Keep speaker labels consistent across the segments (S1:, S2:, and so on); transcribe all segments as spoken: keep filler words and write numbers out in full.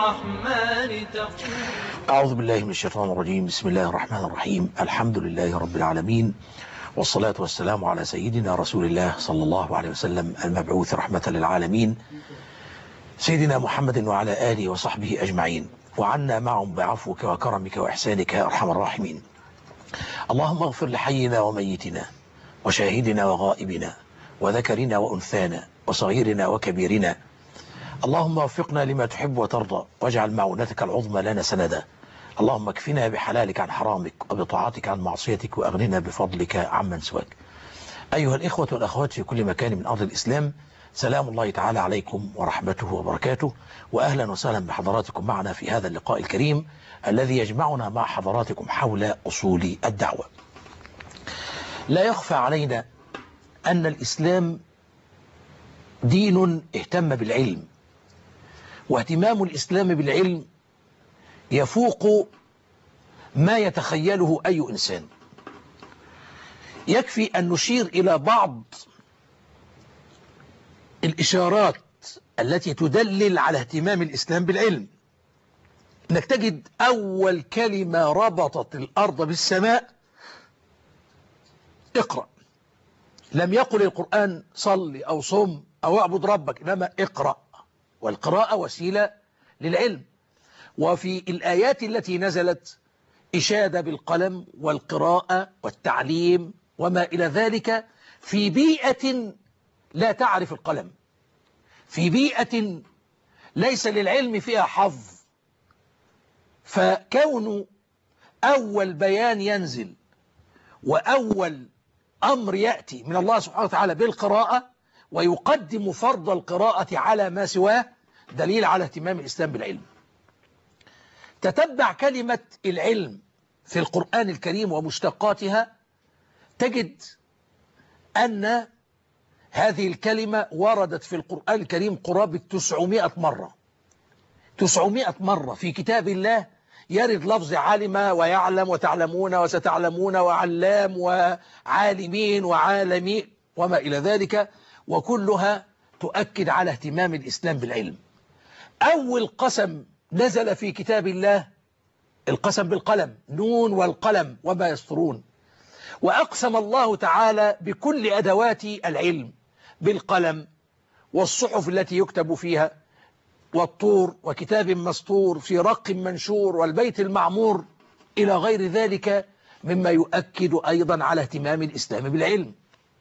S1: الرحمن تقول.
S2: أعوذ بالله من الشيطان الرجيم. بسم الله الرحمن الرحيم. الحمد لله رب العالمين، والصلاة والسلام على سيدنا رسول الله صلى الله عليه وسلم المبعوث رحمة للعالمين، سيدنا محمد وعلى آله وصحبه أجمعين، وعنا معهم بعفوك وكرمك وإحسانك يا أرحم الراحمين. اللهم اغفر لحينا وميتنا وشاهدنا وغائبنا وذكرنا وأنثانا وصغيرنا وكبيرنا. اللهم وفقنا لما تحب وترضى، واجعل معونتك العظمى لنا سندا. اللهم اكفنا بحلالك عن حرامك، وبطاعتك عن معصيتك، وأغننا بفضلك عمن سواك. أيها الإخوة والأخوات في كل مكان من أرض الإسلام، سلام الله تعالى عليكم ورحمته وبركاته، وأهلا وسهلا بحضراتكم معنا في هذا اللقاء الكريم الذي يجمعنا مع حضراتكم حول أصول الدعوة. لا يخفى علينا أن الإسلام دين اهتم بالعلم، واهتمام الإسلام بالعلم يفوق ما يتخيله أي إنسان. يكفي أن نشير إلى بعض الإشارات التي تدلل على اهتمام الإسلام بالعلم. إنك تجد أول كلمة ربطت الأرض بالسماء اقرأ. لم يقل القرآن صل أو صم أو اعبد ربك، إنما اقرأ، والقراءة وسيلة للعلم. وفي الآيات التي نزلت إشادة بالقلم والقراءة والتعليم وما إلى ذلك في بيئة لا تعرف القلم، في بيئة ليس للعلم فيها حظ. فكون أول بيان ينزل وأول أمر يأتي من الله سبحانه وتعالى بالقراءة، ويقدم فرض القراءة على ما سواه، دليل على اهتمام الإسلام بالعلم. تتبع كلمة العلم في القرآن الكريم ومشتقاتها، تجد أن هذه الكلمة وردت في القرآن الكريم قرابة تسعمائة مرة. تسعمائة مرة في كتاب الله يرد لفظ علم ويعلم وتعلمون وستعلمون وعلام وعالمين وعالمين وما إلى ذلك، وكلها تؤكد على اهتمام الإسلام بالعلم. أول قسم نزل في كتاب الله القسم بالقلم، نون والقلم وما يسطرون. وأقسم الله تعالى بكل أدوات العلم، بالقلم والصحف التي يكتب فيها، والطور وكتاب مسطور في رق منشور والبيت المعمور إلى غير ذلك مما يؤكد أيضا على اهتمام الإسلام بالعلم.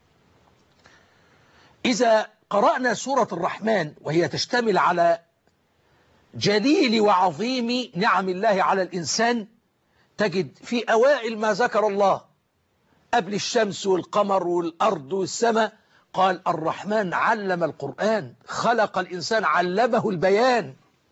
S2: إذا قرأنا سورة الرحمن وهي تشتمل على جليل وعظيم نعم الله على الإنسان، تجد في أوائل ما ذكر الله قبل الشمس والقمر والأرض والسماء قال الرحمن علم القرآن، خلق الإنسان علمه البيان.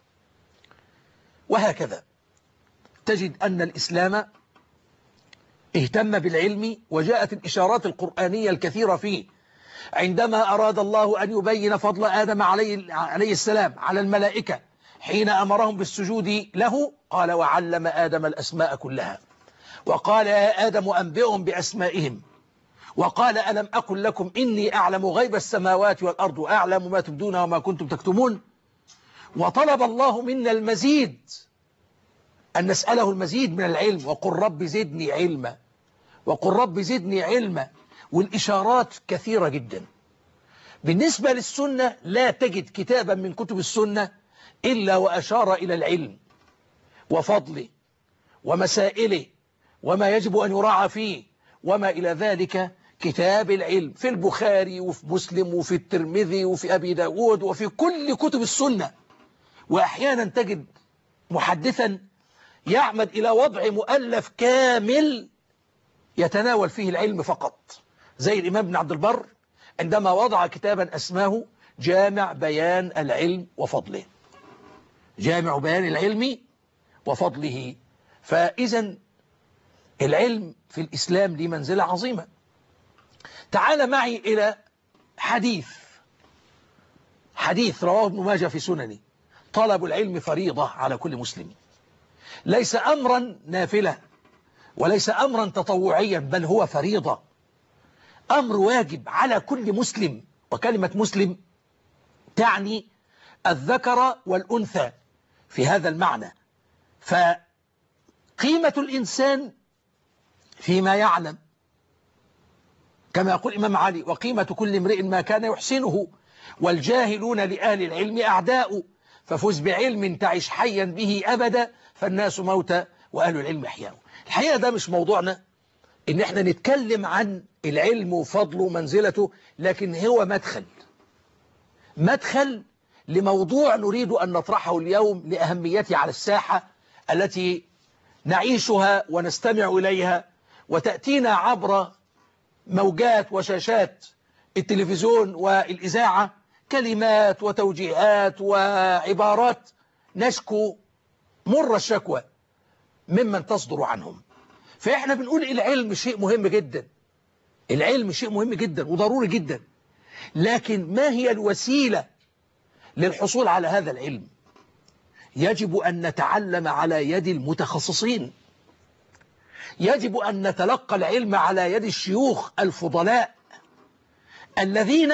S2: وهكذا تجد أن الإسلام اهتم بالعلم، وجاءت الإشارات القرآنية الكثيرة فيه. عندما أراد الله أن يبين فضل آدم عليه, عليه السلام على الملائكة حين أمرهم بالسجود له، قال وعلم آدم الأسماء كلها، وقال يا آدم أنبئهم بأسمائهم، وقال ألم أقل لكم إني أعلم غيب السماوات والأرض وأعلم ما تبدون وما كنتم تكتمون. وطلب الله منا المزيد، أن نسأله المزيد من العلم، وقل رب زدني علما، وقل رب زدني علما. والإشارات كثيرة جدا. بالنسبة للسنة لا تجد كتابا من كتب السنة إلا وأشار إلى العلم وفضله ومسائله وما يجب أن يراعى فيه وما إلى ذلك. كتاب العلم في البخاري وفي مسلم وفي الترمذي وفي أبي داود وفي كل كتب السنة. وأحيانا تجد محدثا يعمد إلى وضع مؤلف كامل يتناول فيه العلم فقط، زي الإمام ابن عبد البر عندما وضع كتابا أسماه جامع بيان العلم وفضله، جامع بيان العلم وفضله. فإذا العلم في الإسلام له منزلة عظيمة. تعال معي إلى حديث حديث رواه ابن ماجه في سننه: طلب العلم فريضة على كل مسلم، ليس أمرا نافلة وليس أمرا تطوعيا، بل هو فريضة، أمر واجب على كل مسلم. وكلمة مسلم تعني الذكر والأنثى، في هذا المعنى. فقيمة الإنسان فيما يعلم، كما يقول الإمام علي: وقيمة كل امرئ ما كان يحسنه، والجاهلون لأهل العلم أعداء، ففز بعلم تعش حيا به أبدا، فالناس موتى وأهل العلم أحياء. الحقيقة ده مش موضوعنا إن احنا نتكلم عن العلم وفضله ومنزلته، لكن هو مدخل مدخل لموضوع نريد أن نطرحه اليوم لأهميته على الساحة التي نعيشها ونستمع إليها، وتأتينا عبر موجات وشاشات التلفزيون والإذاعة كلمات وتوجيهات وعبارات نشكو مر الشكوى ممن تصدر عنهم. فإحنا بنقول العلم شيء مهم جدا، العلم شيء مهم جدا وضروري جدا، لكن ما هي الوسيلة للحصول على هذا العلم؟ يجب أن نتعلم على يد المتخصصين، يجب أن نتلقى العلم على يد الشيوخ الفضلاء الذين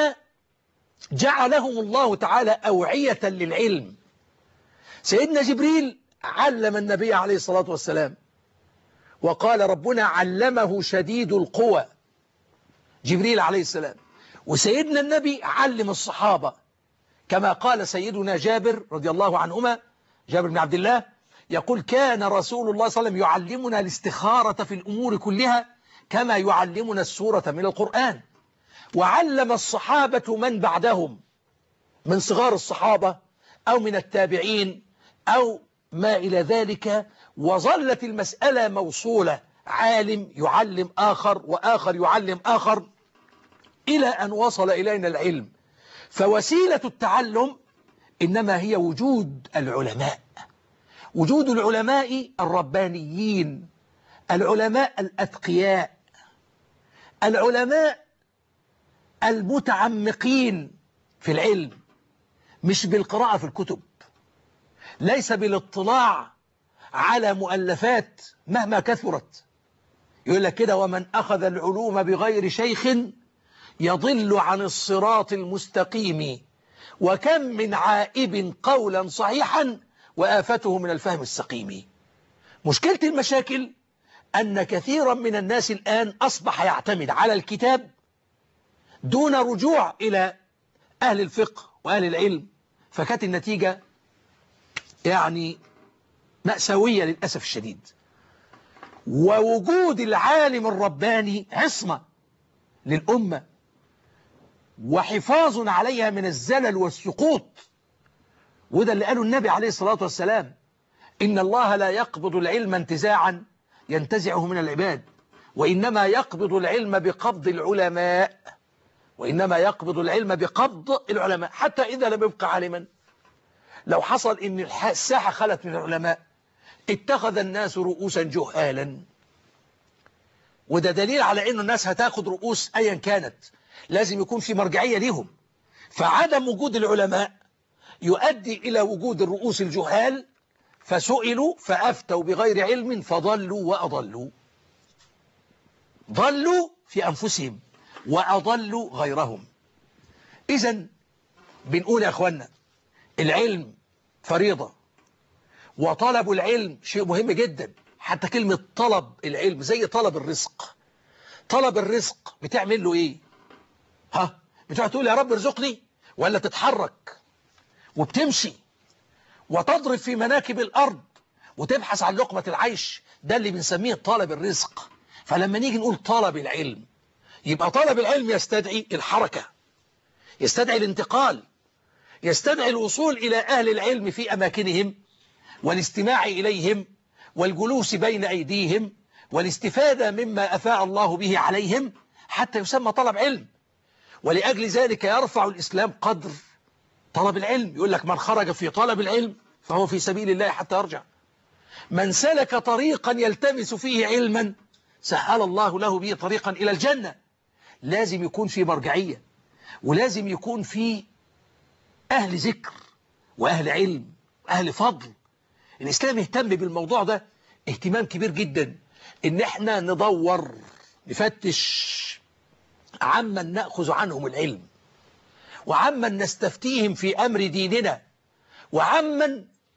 S2: جعلهم الله تعالى أوعية للعلم. سيدنا جبريل علم النبي عليه الصلاة والسلام، وقال ربنا: علمه شديد القوى، جبريل عليه السلام. وسيدنا النبي علم الصحابة، كما قال سيدنا جابر رضي الله عنهما، جابر بن عبد الله، يقول: كان رسول الله صلى الله عليه وسلم يعلمنا الاستخارة في الأمور كلها كما يعلمنا السورة من القرآن. وعلم الصحابة من بعدهم من صغار الصحابة أو من التابعين أو ما إلى ذلك، وظلت المسألة موصولة، عالم يعلم آخر وآخر يعلم آخر إلى أن وصل إلينا العلم. فوسيلة التعلم إنما هي وجود العلماء، وجود العلماء الربانيين، العلماء الأتقياء، العلماء المتعمقين في العلم، مش بالقراءة في الكتب، ليس بالاطلاع على مؤلفات مهما كثرت. يقول لك كده: ومن أخذ العلوم بغير شيخ يضل عن الصراط المستقيم، وكم من عائب قولا صحيحا وآفته من الفهم السقيم. مشكلة المشاكل أن كثيرا من الناس الآن أصبح يعتمد على الكتاب دون رجوع إلى أهل الفقه وأهل العلم، فكانت النتيجة يعني مأساوية للأسف الشديد. ووجود العالم الرباني عصمة للأمة وحفاظ عليها من الزلل والسقوط. وده اللي قاله النبي عليه الصلاة والسلام: إن الله لا يقبض العلم انتزاعا ينتزعه من العباد، وإنما يقبض العلم بقبض العلماء، وإنما يقبض العلم بقبض العلماء. حتى إذا لم يبقى عالما، لو حصل إن الساحة خلت من العلماء اتخذ الناس رؤوسا جهالا. وده دليل على إنه الناس هتاخد رؤوس أيا كانت، لازم يكون في مرجعية لهم. فعدم وجود العلماء يؤدي إلى وجود الرؤوس الجهال، فسئلوا فأفتوا بغير علم فضلوا وأضلوا، ضلوا في أنفسهم وأضلوا غيرهم. إذن بنقول يا أخوانا، العلم فريضة، وطلب العلم شيء مهم جدا. حتى كلمة طلب العلم زي طلب الرزق. طلب الرزق بتعمل له إيه؟ ها بتقعد تقول يا رب ارزقني، ولا تتحرك وبتمشي وتضرب في مناكب الأرض وتبحث عن لقمة العيش؟ ده اللي بنسميه طلب الرزق. فلما نيجي نقول طلب العلم، يبقى طلب العلم يستدعي الحركة، يستدعي الانتقال، يستدعي الوصول إلى أهل العلم في أماكنهم، والاستماع إليهم، والجلوس بين أيديهم، والاستفادة مما أفاء الله به عليهم، حتى يسمى طلب علم. ولأجل ذلك يرفع الإسلام قدر طلب العلم. يقول لك: من خرج في طلب العلم فهو في سبيل الله حتى يرجع. من سلك طريقا يلتمس فيه علما سهل الله له به طريقا إلى الجنة. لازم يكون في مرجعية، ولازم يكون في أهل ذكر وأهل علم وأهل فضل. الإسلام يهتم بالموضوع ده اهتمام كبير جدا، إن احنا ندور نفتش عمن نأخذ عنهم العلم، وعمن نستفتيهم في أمر ديننا، وعمن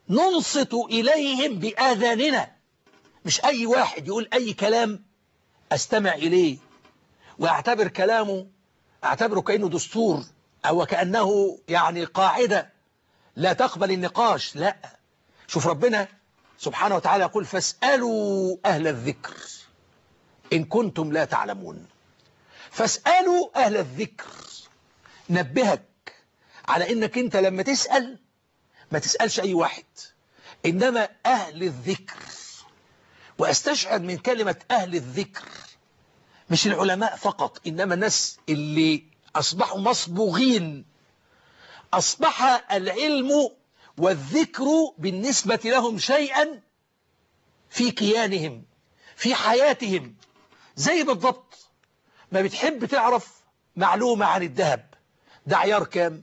S2: ننصت إليهم بآذاننا، مش أي واحد يقول أي كلام أستمع إليه وأعتبر كلامه أعتبره كأنه دستور أو كأنه يعني قاعدة لا تقبل النقاش. لا، شوف ربنا سبحانه وتعالى يقول فاسألوا أهل الذكر إن كنتم لا تعلمون. فاسألوا أهل الذكر، نبهك على إنك أنت لما تسأل ما تسألش أي واحد، إنما أهل الذكر. وأستشعر من كلمة أهل الذكر مش العلماء فقط، إنما الناس اللي أصبحوا مصبوغين، أصبح العلم والذكر بالنسبة لهم شيئا في كيانهم في حياتهم. زي بالضبط ما بتحب تعرف معلومة عن الذهب، ده عيار كام؟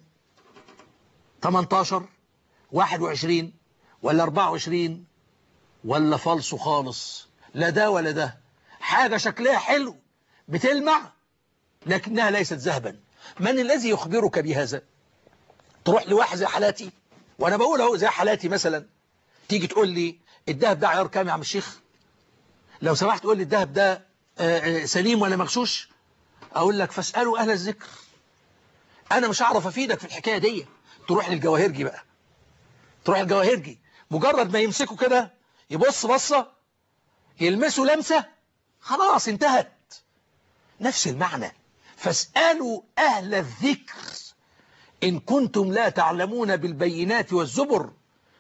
S2: تمنتاشر واحد وعشرين ولا أربعة وعشرين ولا فالصو خالص؟ لا ده ولا ده، حاجة شكلها حلو بتلمع لكنها ليست ذهبا. من الذي يخبرك بهذا؟ تروح لواحد زي حالاتي، وانا بقول اهو زي حالاتي مثلا، تيجي تقول لي الذهب ده عيار كام يا عم الشيخ؟ لو سمحت تقول لي الذهب ده سليم ولا مغشوش؟ اقول لك فاسألوا اهل الذكر. انا مش هعرف افيدك في الحكاية دي. تروح للجواهرجي بقى، تروح للجواهرجي مجرد ما يمسكوا كده يبص بصة يلمسوا لمسة خلاص انتهت. نفس المعنى، فاسألوا أهل الذكر إن كنتم لا تعلمون بالبينات والزبر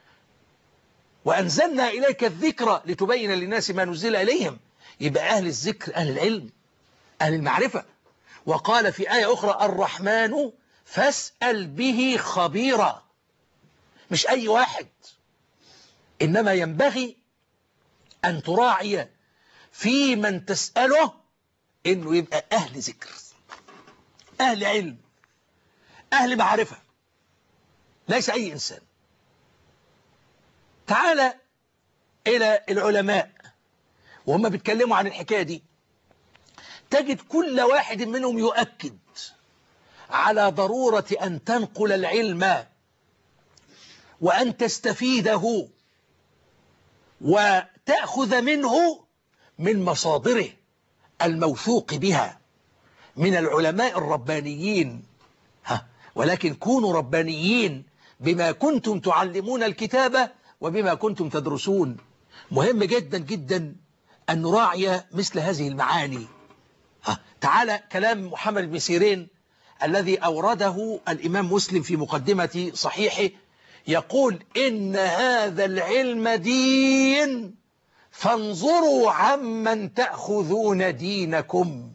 S2: وأنزلنا إليك الذكر لتبين للناس ما نزل إليهم. يبقى أهل الذكر أهل العلم أهل المعرفة. وقال في آية أخرى الرحمن فاسأل به خبيرا، مش أي واحد، إنما ينبغي أن تراعي في من تسأله إنه يبقى أهل ذكر أهل علم أهل معرفة، ليس أي إنسان. تعال إلى العلماء وهم بيتكلموا عن الحكاية دي، تجد كل واحد منهم يؤكد على ضرورة أن تنقل العلم وأن تستفيده وتأخذ منه من مصادره الموثوق بها من العلماء الربانيين. ها، ولكن كونوا ربانيين بما كنتم تعلمون الكتاب وبما كنتم تدرسون. مهم جدا جدا أن نراعي مثل هذه المعاني. ها، تعالى كلام محمد بن سيرين الذي أورده الإمام مسلم في مقدمة صحيحه، يقول إن هذا العلم دين فانظروا عمن تأخذون دينكم.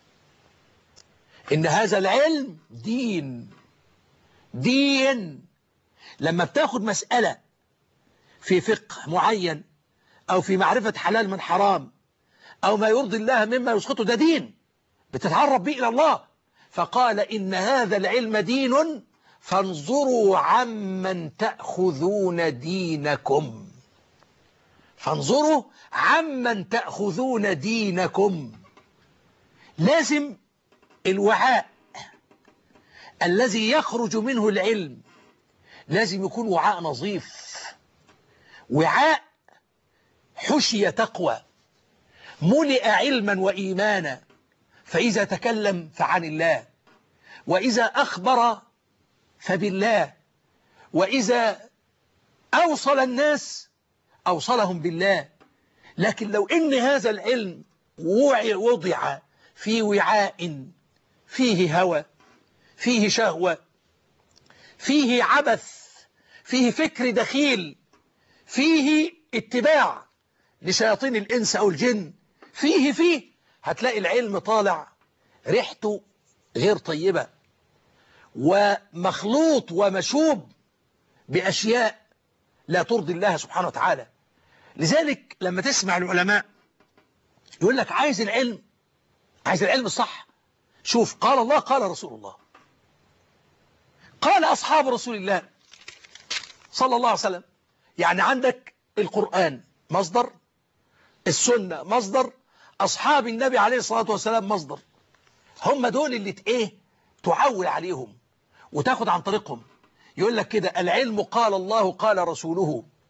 S2: إن هذا العلم دين دين لما بتاخد مسألة في فقه معين أو في معرفة حلال من حرام أو ما يرضي الله مما يسخطه، ده دين بتتعرف به إلى الله. فقال إن هذا العلم دين فانظروا عمن تأخذون دينكم. فانظروا عمن تأخذون دينكم. لازم الوعاء الذي يخرج منه العلم لازم يكون وعاء نظيف، وعاء حشي تقوى، ملئ علما وإيمانا، فإذا تكلم فعن الله، وإذا أخبر فبالله، وإذا أوصل الناس أوصلهم بالله. لكن لو إن هذا العلم وضع في وعاء فيه هوى، فيه شهوة، فيه عبث، فيه فكر دخيل، فيه اتباع لشياطين الإنس أو الجن، فيه فيه هتلاقي العلم طالع ريحته غير طيبة ومخلوط ومشوب بأشياء لا ترضي الله سبحانه وتعالى. لذلك لما تسمع العلماء يقول لك عايز العلم، عايز العلم الصح، شوف قال الله قال رسول الله قال أصحاب رسول الله صلى الله عليه وسلم. يعني عندك القرآن مصدر، السنة مصدر، أصحاب النبي عليه الصلاة والسلام مصدر. هم دول اللي ايه تعول عليهم وتاخد عن طريقهم. يقول لك كده العلم قال الله قال رسوله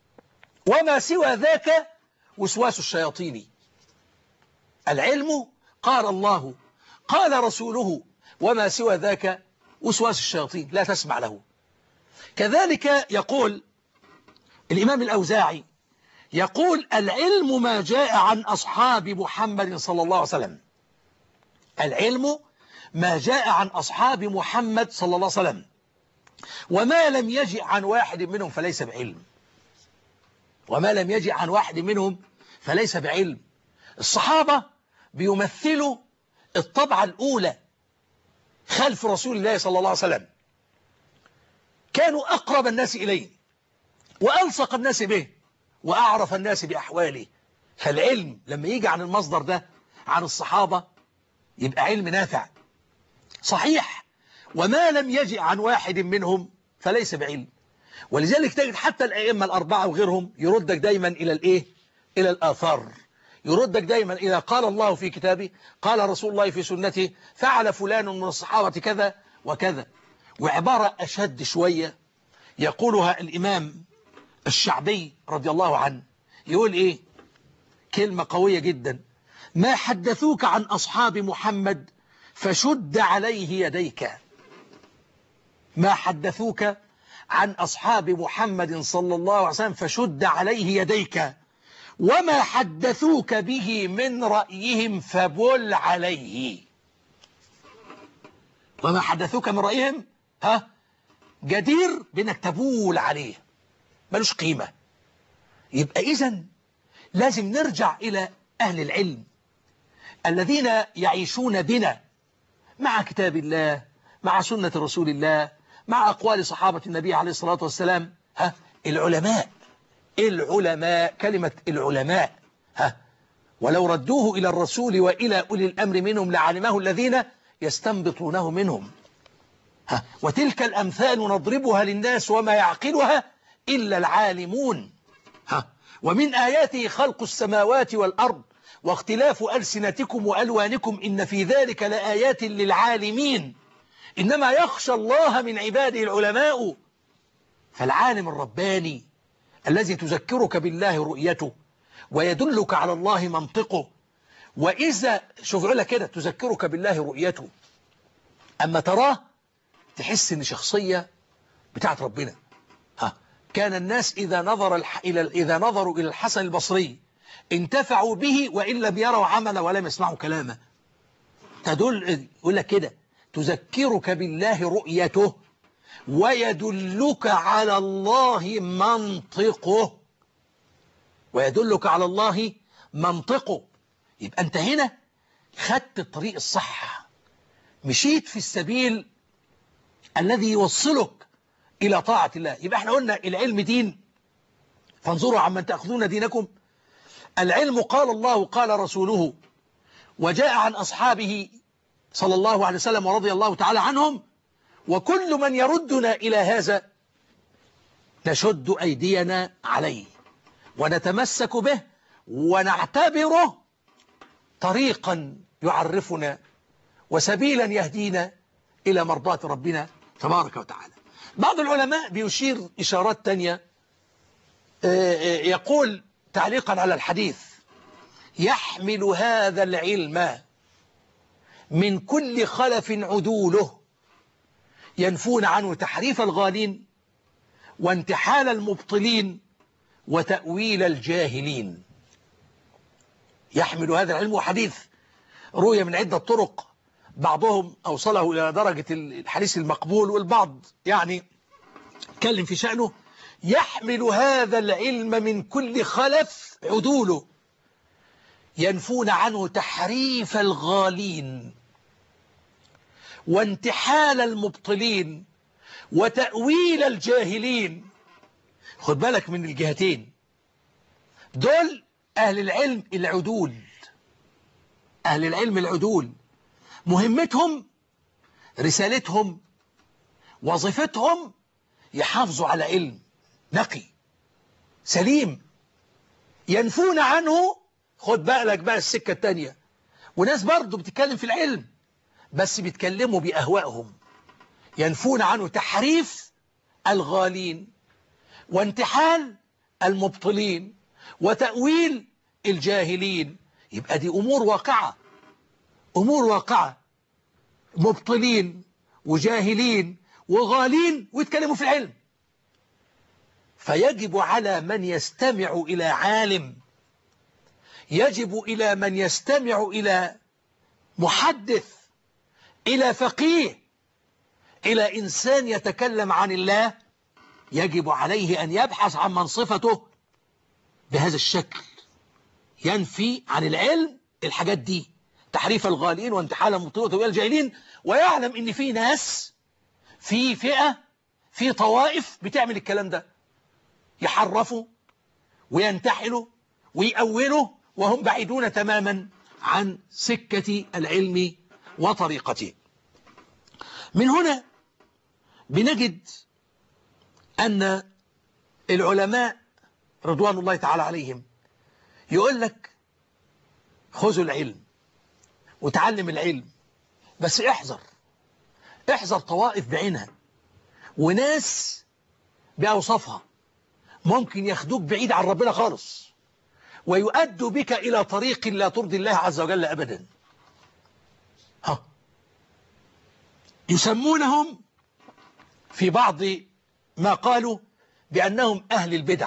S2: وما سوى ذاك وسواس الشياطين. العلم قال الله قال رسوله، وما سوى ذاك وسواس الشياطين لا تسمع له. كذلك يقول الإمام الأوزاعي، يقول العلم ما جاء عن أصحاب محمد صلى الله عليه وسلم. العلم ما جاء عن أصحاب محمد صلى الله عليه وسلم، وما لم يجئ عن واحد منهم فليس بعلم. وما لم يجئ عن واحد منهم فليس بعلم. الصحابة بيمثلوا الطبعة الأولى خلف رسول الله صلى الله عليه وسلم، كانوا أقرب الناس إليه وألصق الناس به وأعرف الناس بأحواله. فالعلم لما يجي عن المصدر ده عن الصحابة يبقى علم نافع صحيح. وما لم يجئ عن واحد منهم فليس بعلم. ولذلك تجد حتى الأئمة الأربعة وغيرهم يردك دايما إلى الإيه؟ إلى الآثار، يردك دايما إلى قال الله في كتابه، قال رسول الله في سنته، فعل فلان من الصحابة كذا وكذا. وعبارة أشد شوية يقولها الإمام الشعبي رضي الله عنه، يقول إيه؟ كلمة قوية جدا: ما حدثوك عن أصحاب محمد فشد عليه يديك. ما حدثوك عن أصحاب محمد صلى الله عليه وسلم فشد عليه يديك، وما حدثوك به من رأيهم فبل عليه. وما حدثوك من رأيهم ها جدير بأنك تبول عليه، ملوش قيمة. يبقى إذن لازم نرجع إلى أهل العلم الذين يعيشون بنا مع كتاب الله، مع سنة رسول الله، مع أقوال صحابة النبي عليه الصلاة والسلام. ها العلماء العلماء كلمة العلماء ها ولو ردوه إلى الرسول وإلى أولي الأمر منهم لعلمه الذين يستنبطونه منهم. ها وتلك الأمثال نضربها للناس وما يعقلها إلا العالمون. ها ومن آياته خلق السماوات والأرض واختلاف ألسنتكم وألوانكم إن في ذلك لآيات للعالمين إنما يخشى الله من عباده العلماء. فالعالم الرباني الذي تذكرك بالله رؤيته ويدلك على الله منطقه، وإذا شوف لك كده تذكرك بالله رؤيته، أما تراه تحس إن شخصية بتاعت ربنا. ها كان الناس إذا نظر الح... إلى إذا نظروا إلى الحسن البصري انتفعوا به وإن لم يروا عمله ولم يسمعوا كلامه. تدل يقول لك كده تذكرك بالله رؤيته ويدلك على الله منطقه. ويدلك على الله منطقه. يبقى أنت هنا خدت الطريق الصح، مشيت في السبيل الذي يوصلك إلى طاعة الله. يبقى احنا قلنا العلم دين، فانظروا عمن تأخذون دينكم. العلم قال الله قال رسوله، وجاء عن أصحابه صلى الله عليه وسلم ورضي الله تعالى عنهم. وكل من يردنا إلى هذا نشد أيدينا عليه ونتمسك به ونعتبره طريقا يعرفنا وسبيلا يهدينا إلى مرضاة ربنا تبارك وتعالى. بعض العلماء بيشير إشارات تانية، يقول تعليقا على الحديث: يحمل هذا العلم من كل خلف عدوله ينفون عنه تحريف الغالين وانتحال المبطلين وتأويل الجاهلين. يحمل هذا العلم، وحديث روي من عدة طرق، بعضهم أوصله إلى درجة الحديث المقبول والبعض يعني اتكلم في شأنه. يحمل هذا العلم من كل خلف عدوله ينفون عنه تحريف الغالين وانتحال المبطلين وتأويل الجاهلين. خد بالك من الجهتين دول، أهل العلم العدول. أهل العلم العدول مهمتهم، رسالتهم، وظيفتهم يحافظوا على علم نقي سليم، ينفون عنه. خد بالك بقى السكة التانية، وناس برضو بتتكلم في العلم بس بيتكلموا بأهوائهم، ينفون عنه تحريف الغالين وانتحال المبطلين وتأويل الجاهلين. يبقى دي أمور واقعة، أمور واقعة، مبطلين وجاهلين وغالين ويتكلموا في العلم. فيجب على من يستمع إلى عالم، يجب إلى من يستمع إلى محدث، إلى فقيه، إلى إنسان يتكلم عن الله، يجب عليه أن يبحث عن من صفته بهذا الشكل، ينفي عن العلم الحاجات دي، تحريف الغالين وانتحال المبطلين والجاهلين، ويعلم ان في ناس، في فئة، في طوائف بتعمل الكلام ده، يحرفوا وينتحلوا ويأولوا وهم بعيدون تماما عن سكة العلم وطريقته. من هنا بنجد أن العلماء رضوان الله تعالى عليهم يقول لك خذوا العلم وتعلم العلم، بس احذر، احذر طوائف بعينها وناس بأوصافها ممكن ياخدوك بعيد عن ربنا خالص ويؤدوا بك إلى طريق لا ترضي الله عز وجل أبدا. ها يسمونهم في بعض ما قالوا بأنهم أهل البدع،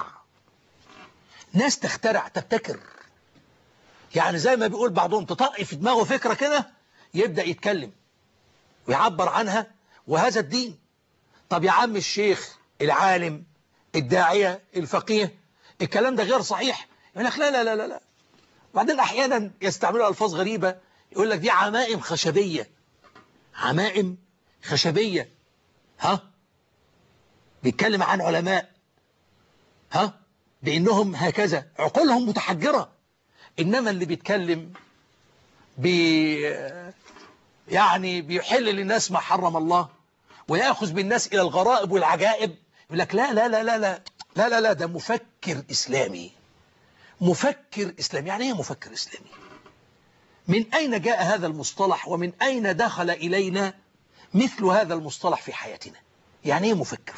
S2: ناس تخترع تبتكر، يعني زي ما بيقول بعضهم تطقي في دماغه فكرة كده يبدأ يتكلم ويعبر عنها، وهذا الدين. طب يا عم الشيخ العالم الداعية الفقيه الكلام ده غير صحيح، يقول لك لا لا لا لا لا. وبعدين أحيانا يستعملوا ألفاظ غريبة، يقول لك دي عمائم خشبية، عمائم خشبية. ها بيتكلم عن علماء ها بأنهم هكذا عقولهم متحجرة، إنما اللي بيتكلم بي يعني بيحل للناس ما حرم الله ويأخذ بالناس إلى الغرائب والعجائب، يقول لك لا لا لا لا لا لا لا لا ده مفكر إسلامي، مفكر إسلامي. يعني إيه مفكر إسلامي؟ من أين جاء هذا المصطلح ومن أين دخل إلينا مثل هذا المصطلح في حياتنا؟ يعني إيه مفكر؟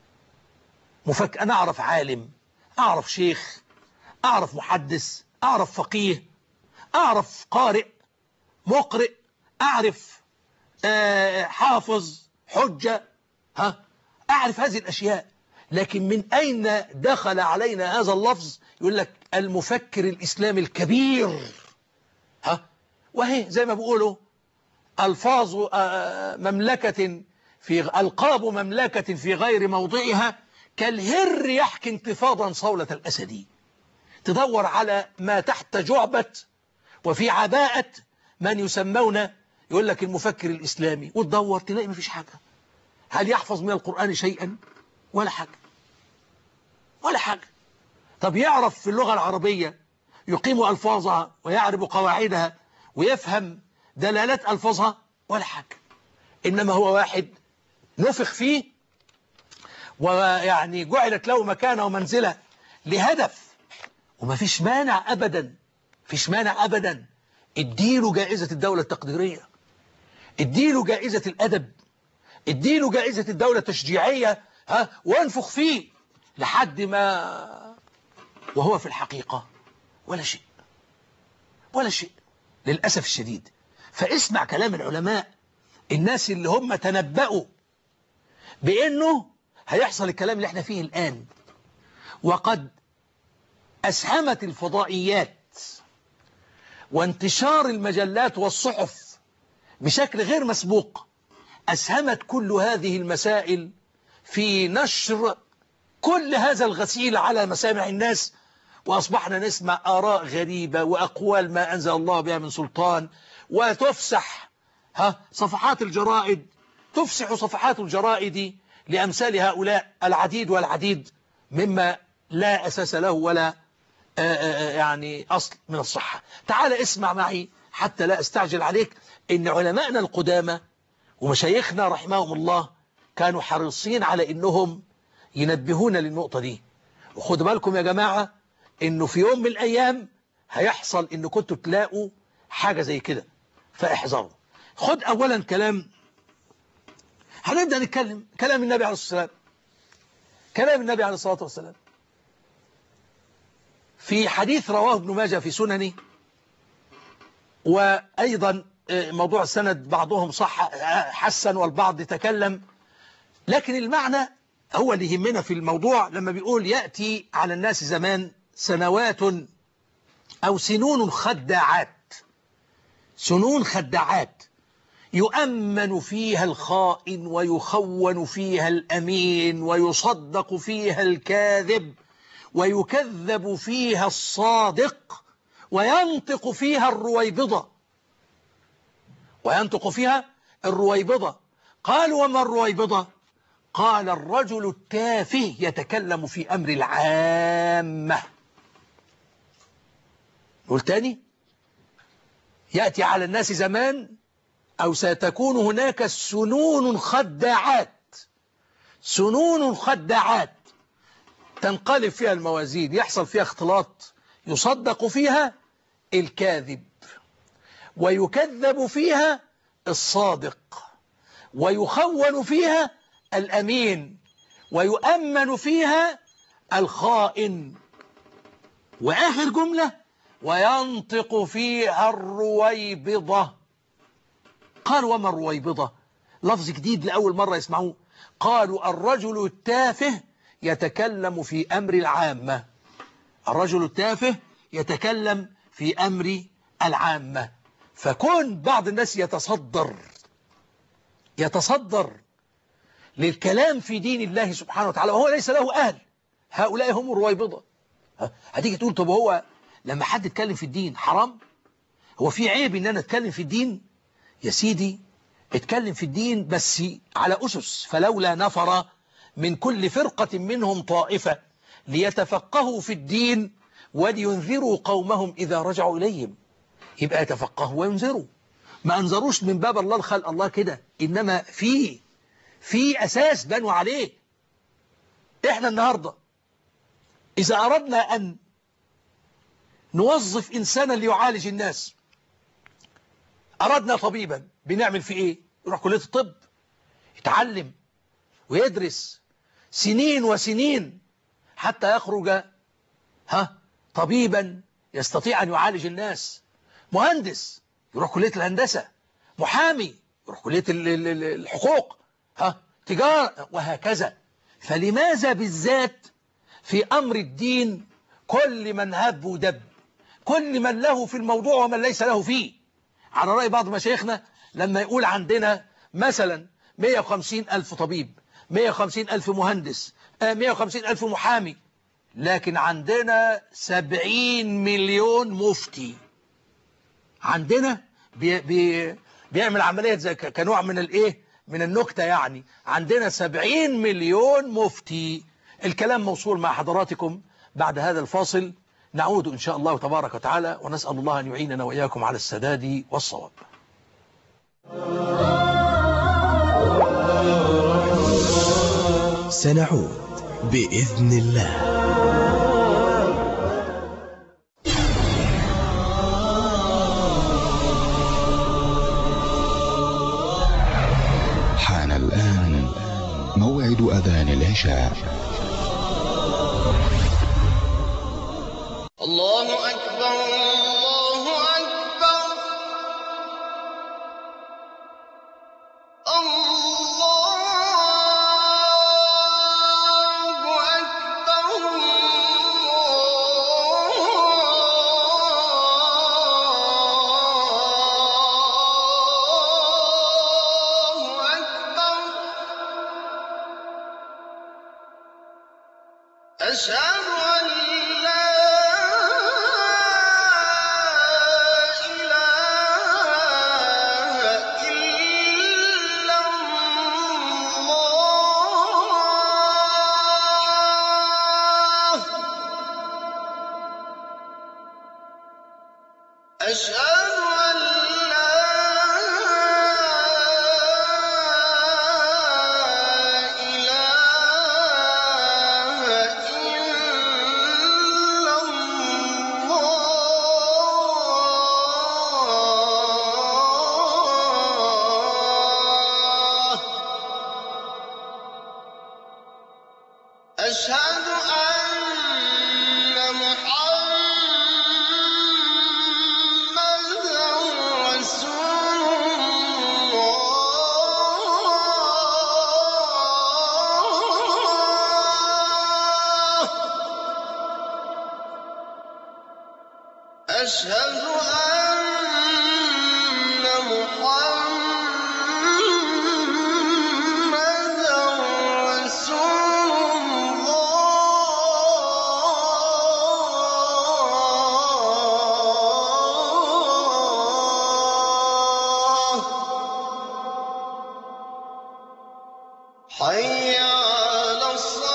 S2: مفكر أنا أعرف عالم، أعرف شيخ، أعرف محدث، أعرف فقيه، أعرف قارئ مقرئ، أعرف آه حافظ حجة، ها أعرف هذه الأشياء، لكن من أين دخل علينا هذا اللفظ؟ يقول لك المفكر الإسلامي الكبير. ها وهي زي ما بيقولوا ألفاظ آه مملكة في ألقاب مملكة في غير موضعها كالهر يحكي انتفاضا صولة الأسد. تدور على ما تحت جعبة وفي عباءة من يسمون يقول لك المفكر الإسلامي، وتدور تلاقي ما فيش حاجة. هل يحفظ من القرآن شيئا؟ ولا حاجة، ولا حاجة. طب يعرف في اللغة العربية يقيم ألفاظها ويعرف قواعدها ويفهم دلالات ألفاظها؟ ولا حاجة. إنما هو واحد نفخ فيه ويعني جعلت له مكانة ومنزلة لهدف، وما فيش مانع أبدا، فيش مانع أبدا اديله جائزة الدولة التقديرية، اديله جائزة الأدب، اديله جائزة الدولة التشجيعية، ها وانفخ فيه لحد ما وهو في الحقيقة ولا شيء، ولا شيء للأسف الشديد. فاسمع كلام العلماء، الناس اللي هم تنبأوا بأنه هيحصل الكلام اللي احنا فيه الآن. وقد أسهمت الفضائيات وانتشار المجلات والصحف بشكل غير مسبوق، أسهمت كل هذه المسائل في نشر كل هذا الغسيل على مسامع الناس، وأصبحنا نسمع آراء غريبة وأقوال ما أنزل الله بها من سلطان، وتفسح ها صفحات الجرائد، تفسح صفحات الجرائد لأمثال هؤلاء العديد والعديد مما لا أساس له ولا يعني أصل من الصحة. تعال اسمع معي حتى لا استعجل عليك، إن علماءنا القدامى ومشايخنا رحمهم الله كانوا حريصين على إنهم ينبهون للنقطة دي. وخدوا بالكم يا جماعة إنه في يوم من الأيام هيحصل إنه كنتوا تلاقوا حاجة زي كده، فاحذروا. خد أولا كلام، هنبدأ نتكلم كلام النبي عليه الصلاة والسلام، كلام النبي عليه الصلاة والسلام. في حديث رواه ابن ماجه في سننه، وأيضا موضوع السند بعضهم صح حسن والبعض تكلم، لكن المعنى هو اللي يهمنا في الموضوع. لما بيقول يأتي على الناس زمان سنوات أو سنون خداعات، سنون خداعات يؤمن فيها الخائن ويخون فيها الأمين ويصدق فيها الكاذب ويكذب فيها الصادق وينطق فيها الرويبضة، وينطق فيها الرويبضة. قال وما الرويبضة؟ قال الرجل التافه يتكلم في أمر العامة. نقول تاني، يأتي على الناس زمان أو ستكون هناك سنون خداعات، سنون خداعات تنقلب فيها الموازين، يحصل فيها اختلاط، يصدق فيها الكاذب ويكذب فيها الصادق ويخون فيها الأمين ويؤمن فيها الخائن، وآخر جملة وينطق فيها الرويبضة. قال وما الرويبضة؟ لفظ جديد لأول مرة يسمعوه. قالوا الرجل التافه يتكلم في أمر العامة، الرجل التافه يتكلم في أمر العامة. فكون بعض الناس يتصدر يتصدر للكلام في دين الله سبحانه وتعالى وهو ليس له أهل، هؤلاء هم الرويبضة. هتيجي تقول طب هو لما حد يتكلم في الدين حرام؟ هو في عيب ان انا اتكلم في الدين؟ يا سيدي اتكلم في الدين بس على أسس، فلولا نفر من كل فرقة منهم طائفة ليتفقهوا في الدين ولينذروا قومهم إذا رجعوا إليهم. يبقى يتفقهوا وينذروا، ما أنذروش من باب الله الخلق الله كده، إنما في في أساس بنوا عليه. إحنا النهاردة إذا أردنا أن نوظف إنسانا ليعالج الناس، أردنا طبيبا، بنعمل فيه إيه؟ يروح كلية الطب يتعلم ويدرس سنين وسنين حتى يخرج ها طبيبا يستطيع أن يعالج الناس. مهندس يروح كلية الهندسة، محامي يروح كلية الحقوق، ها تجارة، وهكذا. فلماذا بالذات في أمر الدين كل من هب ودب، كل من له في الموضوع ومن ليس له فيه؟ على رأي بعض مشايخنا لما يقول عندنا مثلا مئة وخمسين ألف طبيب، مئة وخمسين ألف مهندس، مئة وخمسين ألف محامي، لكن عندنا سبعين مليون مفتي. عندنا بي بي بيعمل عملية زي كنوع من الايه من النكتة، يعني عندنا سبعين مليون مفتي. الكلام موصول مع حضراتكم بعد هذا الفاصل، نعود إن شاء الله تبارك وتعالى، ونسأل الله أن يعيننا وإياكم على السداد والصواب.
S3: سنعود بإذن الله.
S4: حان الآن موعد أذان العشاء.
S5: الله أكبر الله أكبر الله أكبر الله أكبر. أشهد أن أشهد أن لا إله إلا الله. أشهد أن محمد أشهد أن محمدًا رسول الله. حي على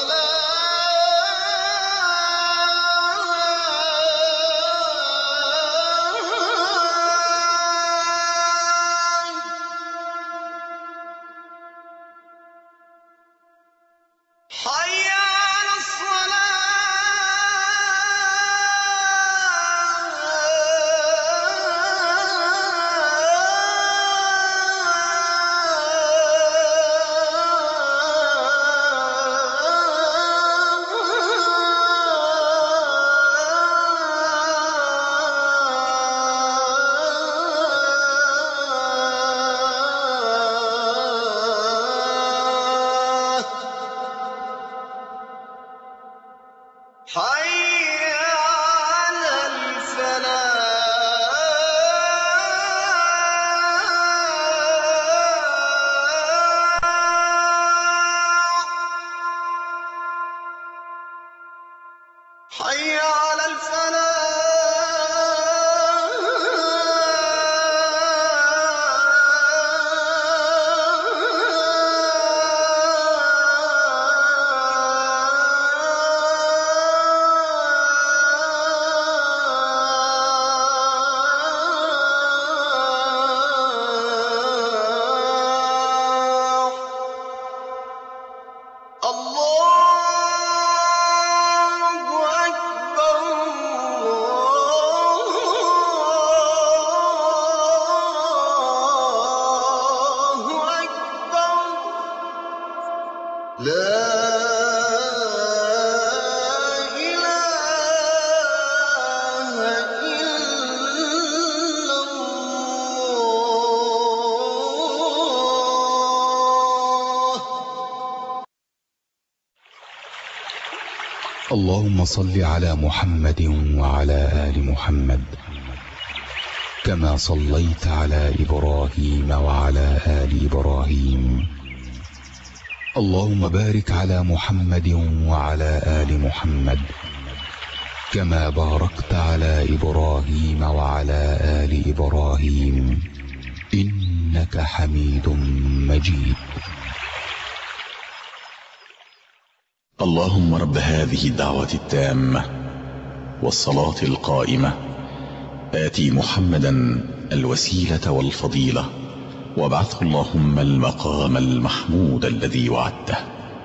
S5: حي على حي على الفلاح. حي على الفلاح. الله أكبر، الله أكبر. لا إله إلا الله.
S4: اللهم صل على محمد وعلى آل محمد كما صليت على إبراهيم وعلى آل إبراهيم. اللهم بارك على محمد وعلى آل محمد كما باركت على إبراهيم وعلى آل إبراهيم إنك حميد مجيد.
S3: اللهم رب هذه الدعوة التامة والصلاة القائمة آتي محمدا الوسيلة والفضيلة وابعثه اللهم المقام المحمود الذي وعدته.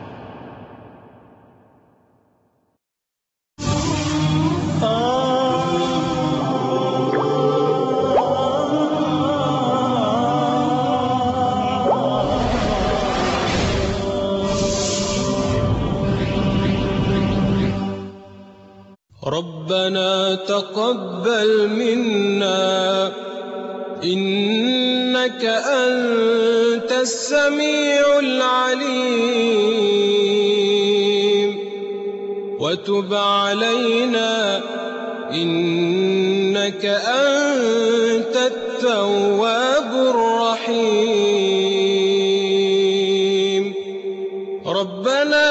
S1: ربنا تقبل منا إنك أنت السميع العليم وتب علينا إنك أنت التواب الرحيم. ربنا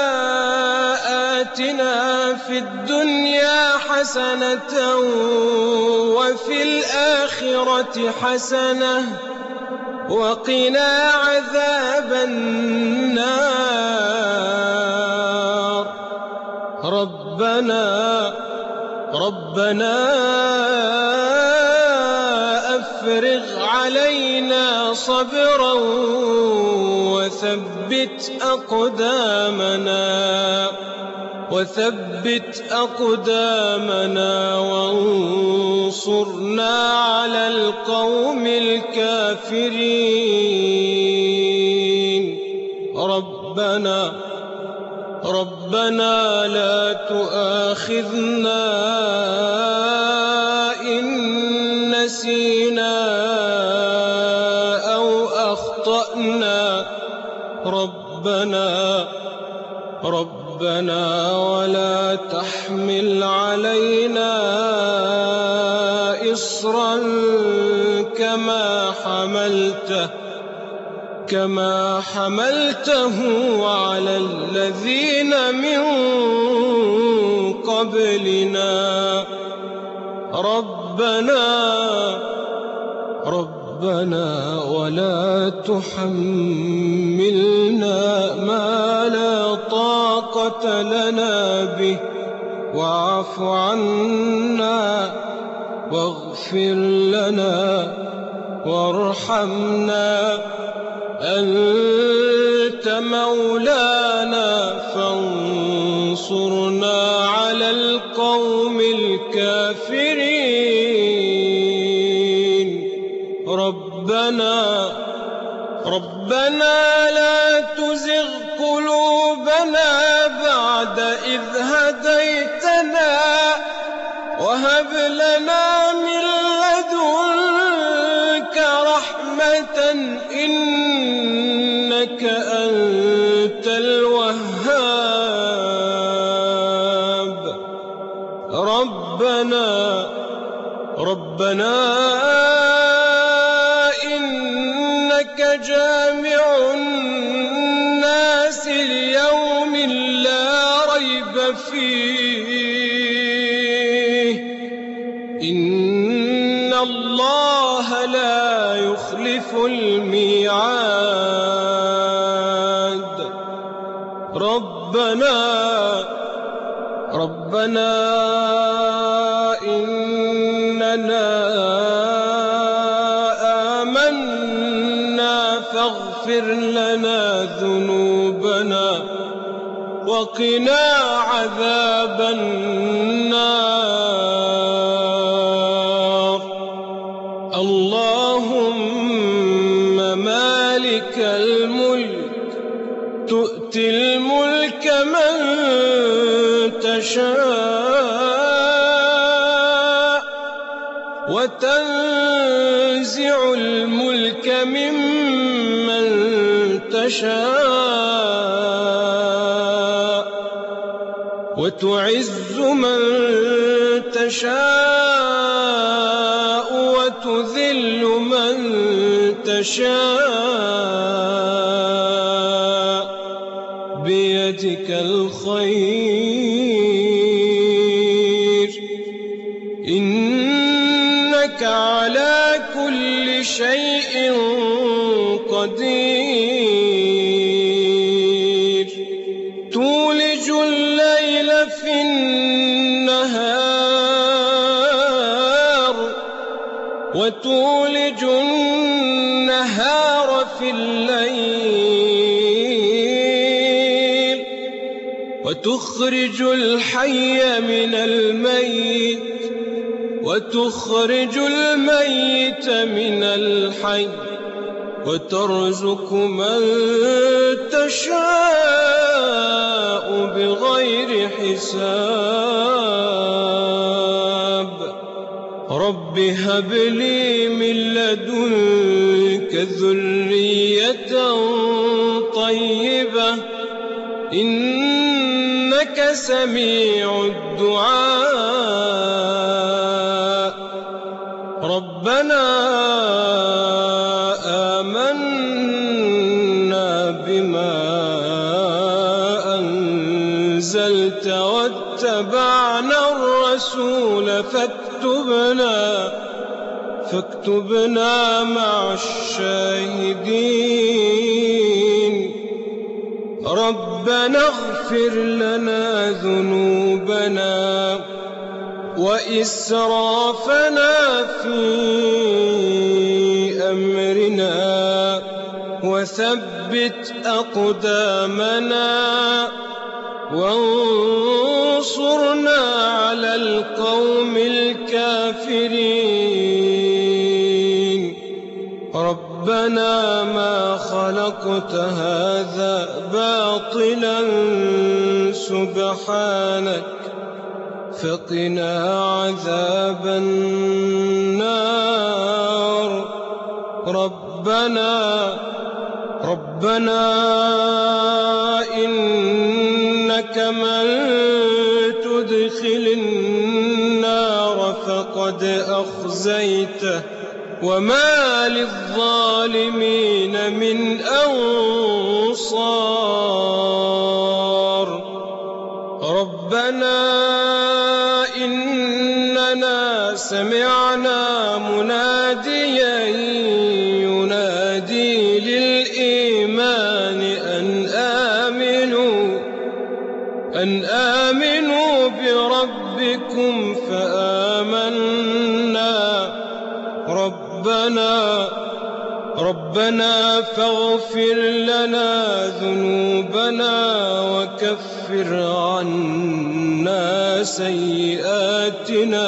S1: آتنا في الدنيا حسنة وفي الآخرة حسنة وقنا عذاب النار. ربنا ربنا أفرغ علينا صبرا وثبت أقدامنا وثبت أقدامنا وانصرنا على القوم الكافرين. ربنا ربنا لا تؤاخذنا إن نسينا أو أخطأنا. ربنا ربنا ولا تحمل علينا كما حملته على الذين من قبلنا ربنا ربنا ولا تحملنا ما لا طاقة لنا به واعف عنا واغفر لنا وارحمنا أنت مولانا فانصرنا على القوم الكافرين ربنا ربنا لا تزغ قلوبنا بعد إذ هديتنا وهب لنا من لدنك رحمة إنك أنت الوهاب ربنا ربنا إنك جامع الناس ليوم لا ريب فيه إن الله لا يخلف الميعاد ربنا ربنا إننا آمنا فاغفر لنا ذنوبنا وقنا عذاب النار اللهم مالك الملك تؤتي الملك من تشاء وتنزع الملك ممن تشاء وتعز من تشاء وتذل من تشاء بيدك الخير إنك على كل شيء قدير تولج الليل في النهار وتولج النهار في الليل وتخرج الحي من الميت وتخرج الميت من الحي وترزق من تشاء بغير حساب رب هب لي من لدنك ذرية طيبة إنك سميع الدعاء ربنا آمنا بما أنزلت واتبعنا الرسول فاكتبنا فاكتبنا مع الشاهدين ربنا اغفر لنا ذنوبنا وإسرافنا في أمرنا وثبت أقدامنا وانصرنا على القوم الكافرين ربنا ما خلقت هذا باطلا سبحانك فقنا عذاب النار ربنا ربنا إنك من تدخل النار فقد أخزيته وما للظالمين من أنصار ربنا إننا سمعنا مناديا ينادي للإيمان أن آمنوا أن آمنوا بربكم فآمنا ربنا ربنا فاغفر لنا ذنوبنا وكفر عنا سيئاتنا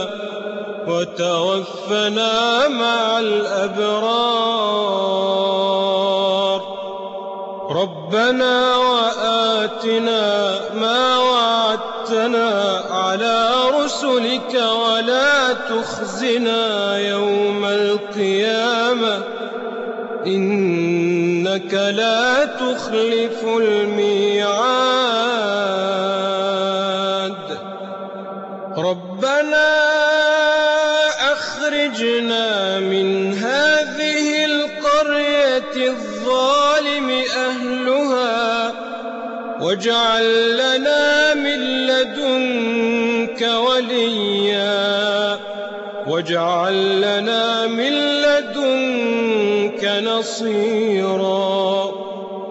S1: وتوفنا مع الأبرار ربنا وآتنا ما وعدتنا على رسلك ولا تخزنا يوم القيامة إنك لا تخلف الميعاد ربنا أخرجنا من هذه القرية الظالم أهلها واجعل لنا من لدنك وليا واجعل لنا من لدنك نصيرا.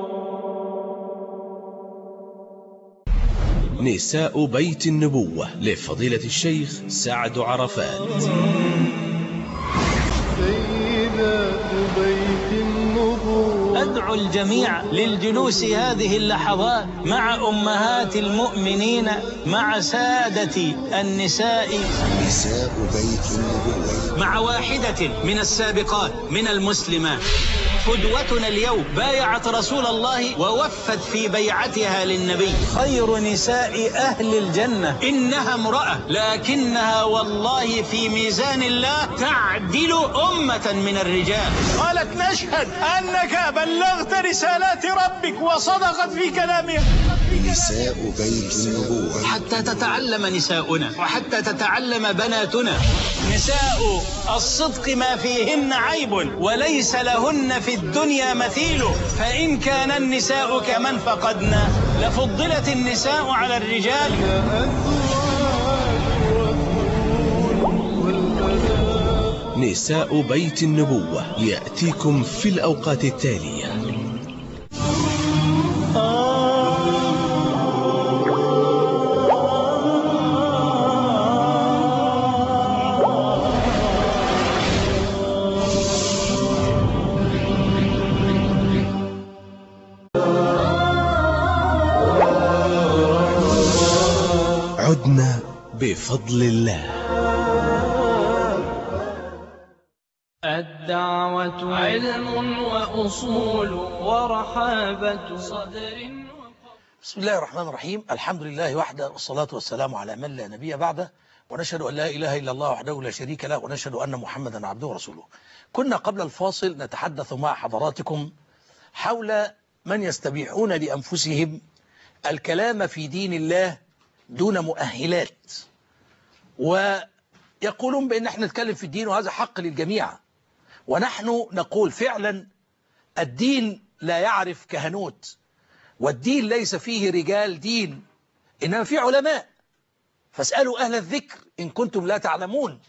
S6: نساء بيت النبوة لفضيلة الشيخ سعد عرفات.
S1: سيدات بيت النبوة
S7: أدعو الجميع للجلوس هذه اللحظات مع أمهات المؤمنين مع سادة النساء
S8: نساء بيت النبوة
S7: مع واحدة من السابقات من المسلمات. قدوتنا اليوم بايعت رسول الله ووفت في بيعتها للنبي. خير نساء أهل الجنة إنها امرأة لكنها والله في ميزان الله تعدل أمة من الرجال. قالت نشهد أنك بلغت رسالات ربك وصدقت في كلامها.
S8: نساء بيت النبوة
S7: حتى تتعلم نساؤنا وحتى تتعلم بناتنا. نساء الصدق ما فيهن عيب وليس لهن في الدنيا مثيل، فإن كان النساء كمن فقدنا لفضلت النساء على الرجال.
S6: نساء بيت النبوة يأتيكم في الأوقات التالية. عدنا بفضل الله.
S9: الدعوة علم وأصول ورحابة صدر.
S2: بسم الله الرحمن الرحيم. الحمد لله وحده والصلاة والسلام على من لا نبي بعده، ونشهد أن لا إله إلا الله وحده لا شريك له، ونشهد أن محمدا عبده ورسوله. كنا قبل الفاصل نتحدث مع حضراتكم حول من يستبيحون لأنفسهم الكلام في دين الله دون مؤهلات، ويقولون بأن احنا نتكلم في الدين وهذا حق للجميع. ونحن نقول فعلا الدين لا يعرف كهنوت، والدين ليس فيه رجال دين، إنما فيه علماء، فاسألوا أهل الذكر إن كنتم لا تعلمون.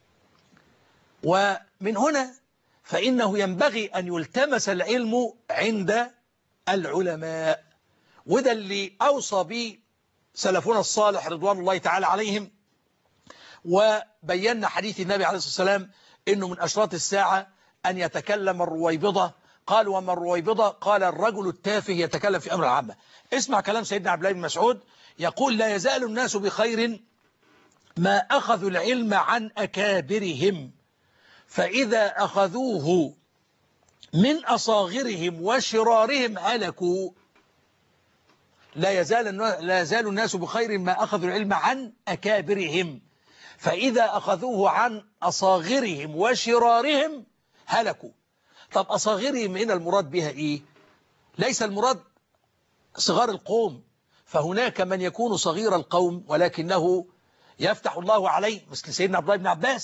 S2: ومن هنا فإنه ينبغي أن يلتمس العلم عند العلماء، وده اللي أوصى به سلفنا الصالح رضوان الله تعالى عليهم. وبينا حديث النبي عليه الصلاة والسلام إنه من أشراط الساعة أن يتكلم الرويبضة. قال وما الرويبضة؟ قال الرجل التافه يتكلم في أمر العامة. اسمع كلام سيدنا عبد الله بن مسعود يقول لا يزال الناس بخير ما أخذوا العلم عن أكابرهم، فإذا أخذوه من أصاغرهم وشرارهم هلكوا. لا يزال لا يزال الناس بخير ما أخذوا العلم عن أكابرهم، فإذا أخذوه عن أصاغرهم وشرارهم هلكوا. طب أصاغرهم هنا المراد بها إيه؟ ليس المراد صغار القوم، فهناك من يكون صغير القوم ولكنه يفتح الله عليه، مثل سيدنا عبد الله بن عباس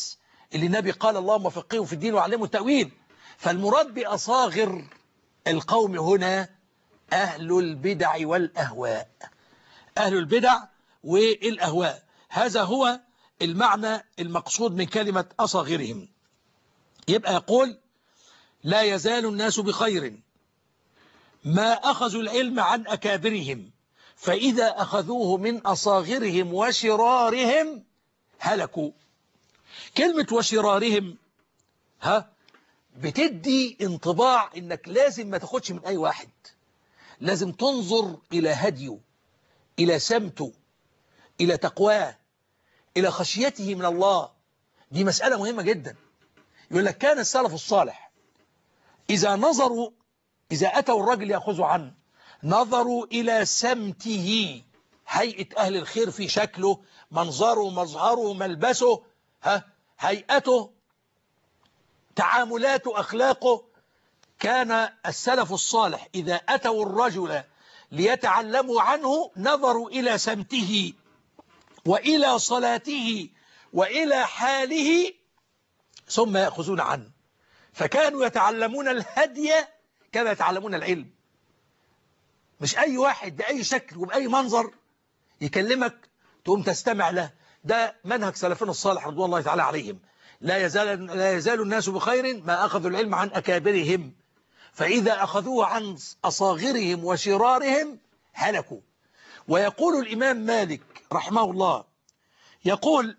S2: اللي النبي قال اللهم فقهه في الدين وعلمه التأويل. فالمراد بأصاغر القوم هنا أهل البدع والأهواء، أهل البدع والأهواء، هذا هو المعنى المقصود من كلمة أصاغرهم. يبقى يقول لا يزال الناس بخير ما أخذوا العلم عن أكابرهم، فإذا أخذوه من أصاغرهم وشرارهم هلكوا. كلمة وشرارهم ها بتدي انطباع إنك لازم ما تاخدش من أي واحد، لازم تنظر إلى هديه، إلى سمته، إلى تقواه، إلى خشيته من الله. دي مسألة مهمة جدا. يقول لك كان السلف الصالح إذا نظروا، إذا أتوا الرجل يأخذوا عنه، نظروا إلى سمته، هيئة أهل الخير في شكله، منظره، مظهره، ملبسه، ها هيئته، تعاملاته، أخلاقه. كان السلف الصالح إذا أتوا الرجل ليتعلموا عنه نظروا إلى سمته وإلى صلاته وإلى حاله ثم يأخذون عنه. فكانوا يتعلمون الهدي كما يتعلمون العلم. مش أي واحد بأي شكل وبأي منظر يكلمك تقوم تستمع له. ده منهج سلفنا الصالح رضوان الله تعالى عليهم. لا يزال, لا يزال الناس بخير ما أخذوا العلم عن أكابرهم، فإذا أخذوه عن أصاغرهم وشرارهم هلكوا. ويقول الإمام مالك رحمه الله، يقول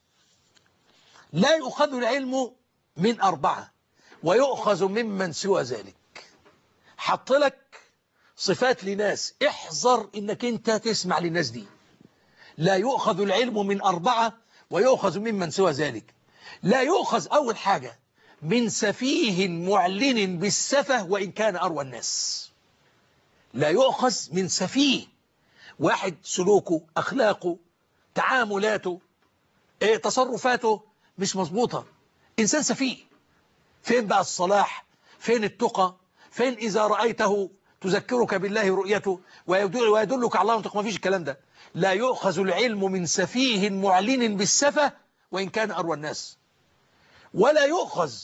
S2: لا يؤخذ العلم من أربعة ويؤخذ ممن سوى ذلك. حط لك صفات لناس، احذر إنك أنت تسمع للناس دي. لا يؤخذ العلم من أربعة ويؤخذ ممن سوى ذلك. لا يؤخذ أول حاجة من سفيه معلن بالسفه وإن كان أروى الناس. لا يؤخذ من سفيه، واحد سلوكه، أخلاقه، تعاملاته، إيه، تصرفاته مش مظبوطة، إنسان سفيه. فين بقى الصلاح؟ فين التقى؟ فين إذا رأيته تذكرك بالله رؤيته ويدلك على الله؟ ما فيش الكلام ده. لا يؤخذ العلم من سفيه معلن بالسفه وإن كان أروى الناس. ولا يؤخذ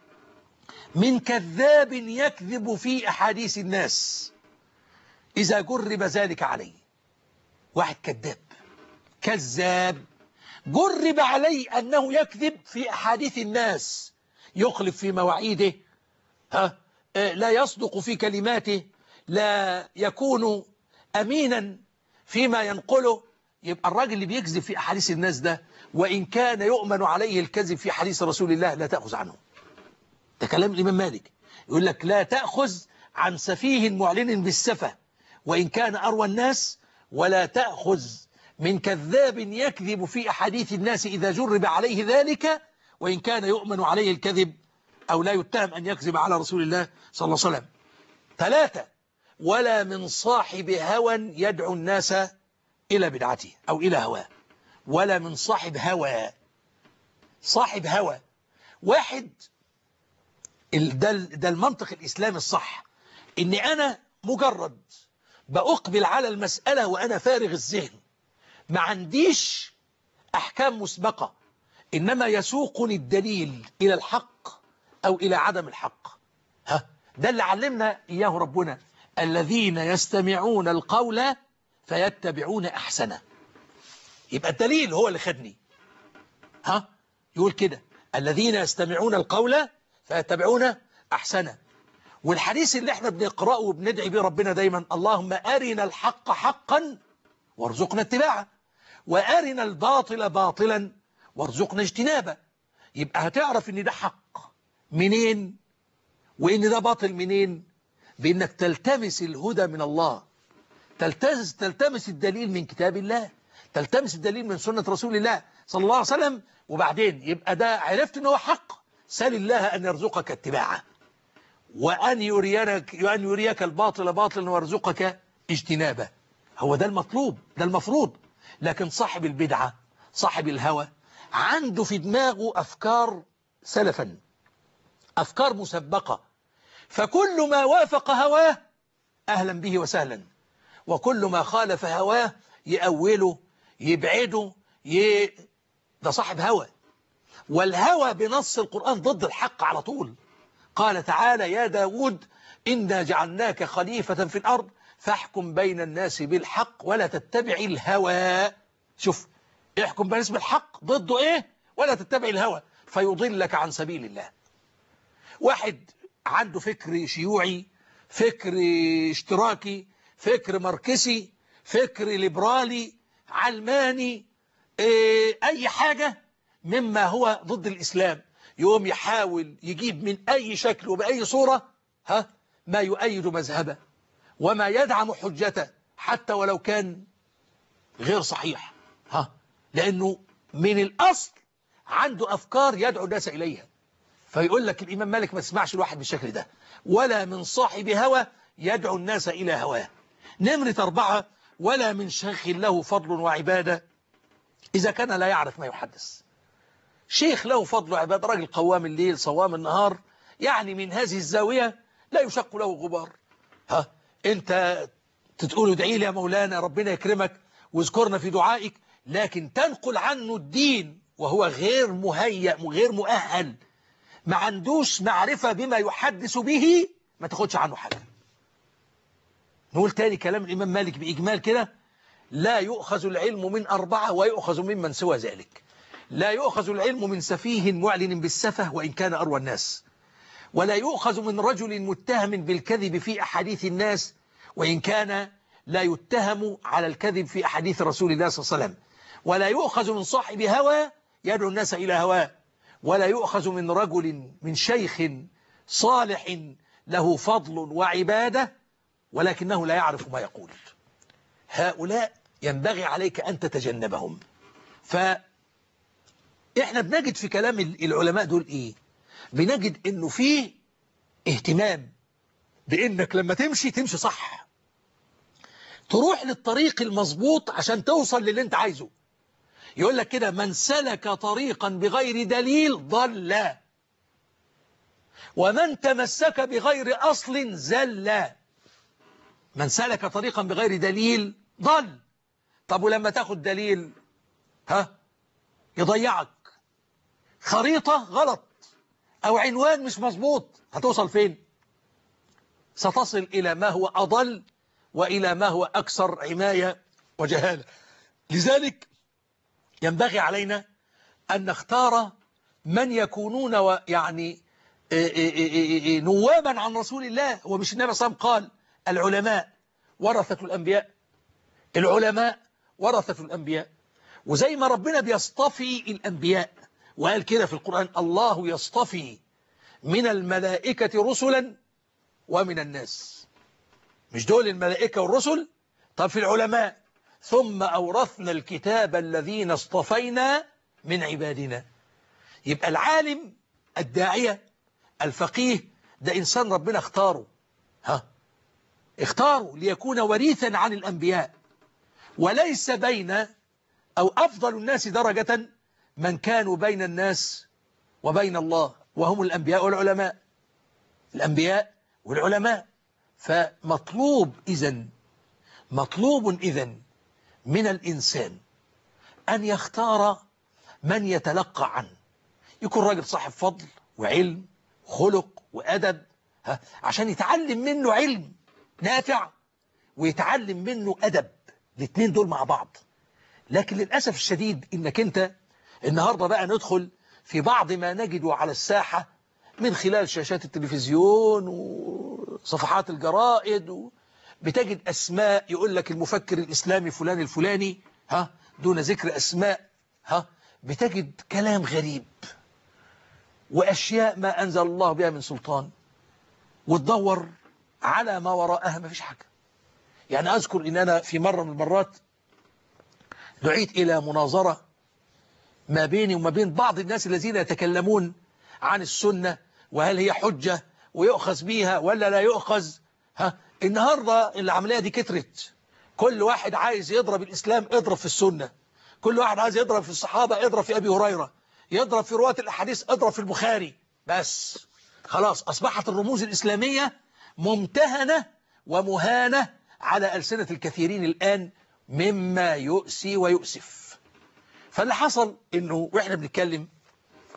S2: من كذاب يكذب في أحاديث الناس إذا جرب ذلك عليه. واحد كذاب كذاب جرب عليه أنه يكذب في أحاديث الناس، يخلف في مواعيده، ها لا يصدق في كلماته، لا يكون أمينا فيما ينقله. يبقى الراجل اللي بيكذب في أحاديث الناس ده وإن كان يؤمن عليه الكذب في حديث رسول الله لا تأخذ عنه. ده كلام الإمام مالك. يقول لك لا تأخذ عن سفيه معلن بالسفة وإن كان أروى الناس، ولا تأخذ من كذاب يكذب في أحاديث الناس إذا جرب عليه ذلك وإن كان يؤمن عليه الكذب أو لا يتهم أن يكذب على رسول الله صلى الله عليه وسلم. ثلاثة، ولا من صاحب هوى يدعو الناس إلى بدعته أو إلى هواه. ولا من صاحب هوى. صاحب هوى واحد، ده, ده المنطق الإسلامي الصح، إني أنا مجرد بأقبل على المسألة وأنا فارغ الذهن، ما عنديش أحكام مسبقة، إنما يسوقني الدليل إلى الحق أو إلى عدم الحق. ها ده اللي علمنا إياه ربنا، الذين يستمعون القول فيتبعون أحسنه. يبقى الدليل هو اللي خدني. ها يقول كده الذين يستمعون القول فيتبعون أحسنه. والحديث اللي احنا بنقرأه وبندعي بيه ربنا دايما، اللهم أرنا الحق حقا وارزقنا اتباعه وأرنا الباطل باطلا وارزقنا اجتنابه. يبقى هتعرف ان ده حق منين وان ده باطل منين؟ بانك تلتمس الهدى من الله، تلتمس, تلتمس الدليل من كتاب الله، تلتمس الدليل من سنة رسول الله صلى الله عليه وسلم. وبعدين يبقى ده عرفت انه حق، سل الله أن يرزقك اتباعه وأن يريك, وأن يريك الباطل باطلا ويرزقك اجتنابه. هو ده المطلوب، ده المفروض. لكن صاحب البدعة، صاحب الهوى، عنده في دماغه أفكار سلفا، أفكار مسبقة، فكل ما وافق هواه أهلا به وسهلا، وكل ما خالف هواه يأوله يبعده ي... ده صاحب هوى. والهوى بنص القرآن ضد الحق على طول. قال تعالى يا داود إنا جعلناك خليفة في الأرض فاحكم بين الناس بالحق ولا تتبع الهوى. شوف، احكم بين الناس بالحق ضده ايه؟ ولا تتبع الهوى فيضلك عن سبيل الله. واحد عنده فكر شيوعي، فكر اشتراكي، فكر ماركسي، فكر ليبرالي، علماني، ايه اي حاجة مما هو ضد الإسلام، يقوم يحاول يجيب من أي شكل وبأي صورة ها ما يؤيد مذهبه وما يدعم حجته حتى ولو كان غير صحيح، ها لأنه من الأصل عنده أفكار يدعو الناس إليها. فيقول لك الإمام مالك ما تسمعش الواحد بالشكل ده، ولا من صاحب هوى يدعو الناس إلى هواه. نمرة أربعة، ولا من شيخ له فضل وعبادة إذا كان لا يعرف ما يحدث. شيخ له فضل وعبادة، راجل قوام الليل صوام النهار، يعني من هذه الزاوية لا يشق له غبار. ها أنت تقول ادعي لي يا مولانا ربنا يكرمك واذكرنا في دعائك، لكن تنقل عنه الدين وهو غير مهيأ وغير مؤهل، ما عندوش معرفة بما يحدث به، ما تاخدش عنه حاجة. نقول تاني كلام الإمام مالك بإجمال كده، لا يؤخذ العلم من أربعة ويؤخذ ممن سوى ذلك. لا يؤخذ العلم من سفيه معلن بالسفه وإن كان أروى الناس، ولا يؤخذ من رجل متهم بالكذب في أحاديث الناس وإن كان لا يتهم على الكذب في أحاديث رسول الله صلى الله عليه وسلم، ولا يؤخذ من صاحب هوى يدعو الناس إلى هواه، ولا يؤخذ من رجل من شيخ صالح له فضل وعبادة ولكنه لا يعرف ما يقول. هؤلاء ينبغي عليك أن تتجنبهم. فإحنا بنجد في كلام العلماء دول إيه؟ بنجد إنه فيه اهتمام بإنك لما تمشي تمشي صح، تروح للطريق المظبوط عشان توصل للي انت عايزه. يقول لك كده من سلك طريقا بغير دليل ضل، ومن تمسك بغير أصل زل. من سلك طريقا بغير دليل ضل. طب ولما تاخد دليل ها يضيعك، خريطة غلط أو عنوان مش مظبوط، هتوصل فين؟ ستصل إلى ما هو أضل وإلى ما هو أكثر عماية وجهالة. لذلك ينبغي علينا أن نختار من يكونون يعني نوابا عن رسول الله. ومش النبي صلى الله عليه وسلم قال العلماء ورثة الأنبياء؟ العلماء ورثة الأنبياء. وزي ما ربنا بيصطفي الأنبياء وقال كده في القرآن الله يصطفي من الملائكة رسلا ومن الناس. مش دول الملائكة والرسل؟ طب في العلماء ثم أورثنا الكتاب الذين اصطفينا من عبادنا. يبقى العالم الداعية الفقيه ده إنسان ربنا اختاره، ها اختاره ليكون وريثا عن الأنبياء، وليس بين أو أفضل الناس درجة من كانوا بين الناس وبين الله وهم الأنبياء والعلماء. الأنبياء والعلماء. فمطلوب إذن مطلوب إذن من الإنسان أن يختار من يتلقى عنه، يكون راجل صاحب فضل وعلم خلق وأدب، ها عشان يتعلم منه علم نافع ويتعلم منه أدب، الاثنين دول مع بعض. لكن للأسف الشديد إنك أنت النهاردة بقى ندخل في بعض ما نجده على الساحة من خلال شاشات التلفزيون وصفحات الجرائد، بتجد أسماء يقول لك المفكر الإسلامي فلان الفلاني، ها دون ذكر أسماء، ها بتجد كلام غريب وأشياء ما أنزل الله بها من سلطان، وتدور على ما وراءها ما فيش حاجة. يعني أذكر إن أنا في مرة من المرات دعيت إلى مناظرة ما بيني وما بين بعض الناس الذين يتكلمون عن السنة وهل هي حجة ويؤخذ بيها ولا لا يؤخذ. ها النهاردة العملية دي كترت، كل واحد عايز يضرب الإسلام اضرب في السنة، كل واحد عايز يضرب في الصحابة اضرب في أبي هريرة، يضرب في رواة الأحاديث اضرب في البخاري. بس خلاص أصبحت الرموز الإسلامية ممتهنة ومهانة على ألسنة الكثيرين الآن مما يؤسي ويؤسف. فاللي حصل إنه وإحنا بنتكلم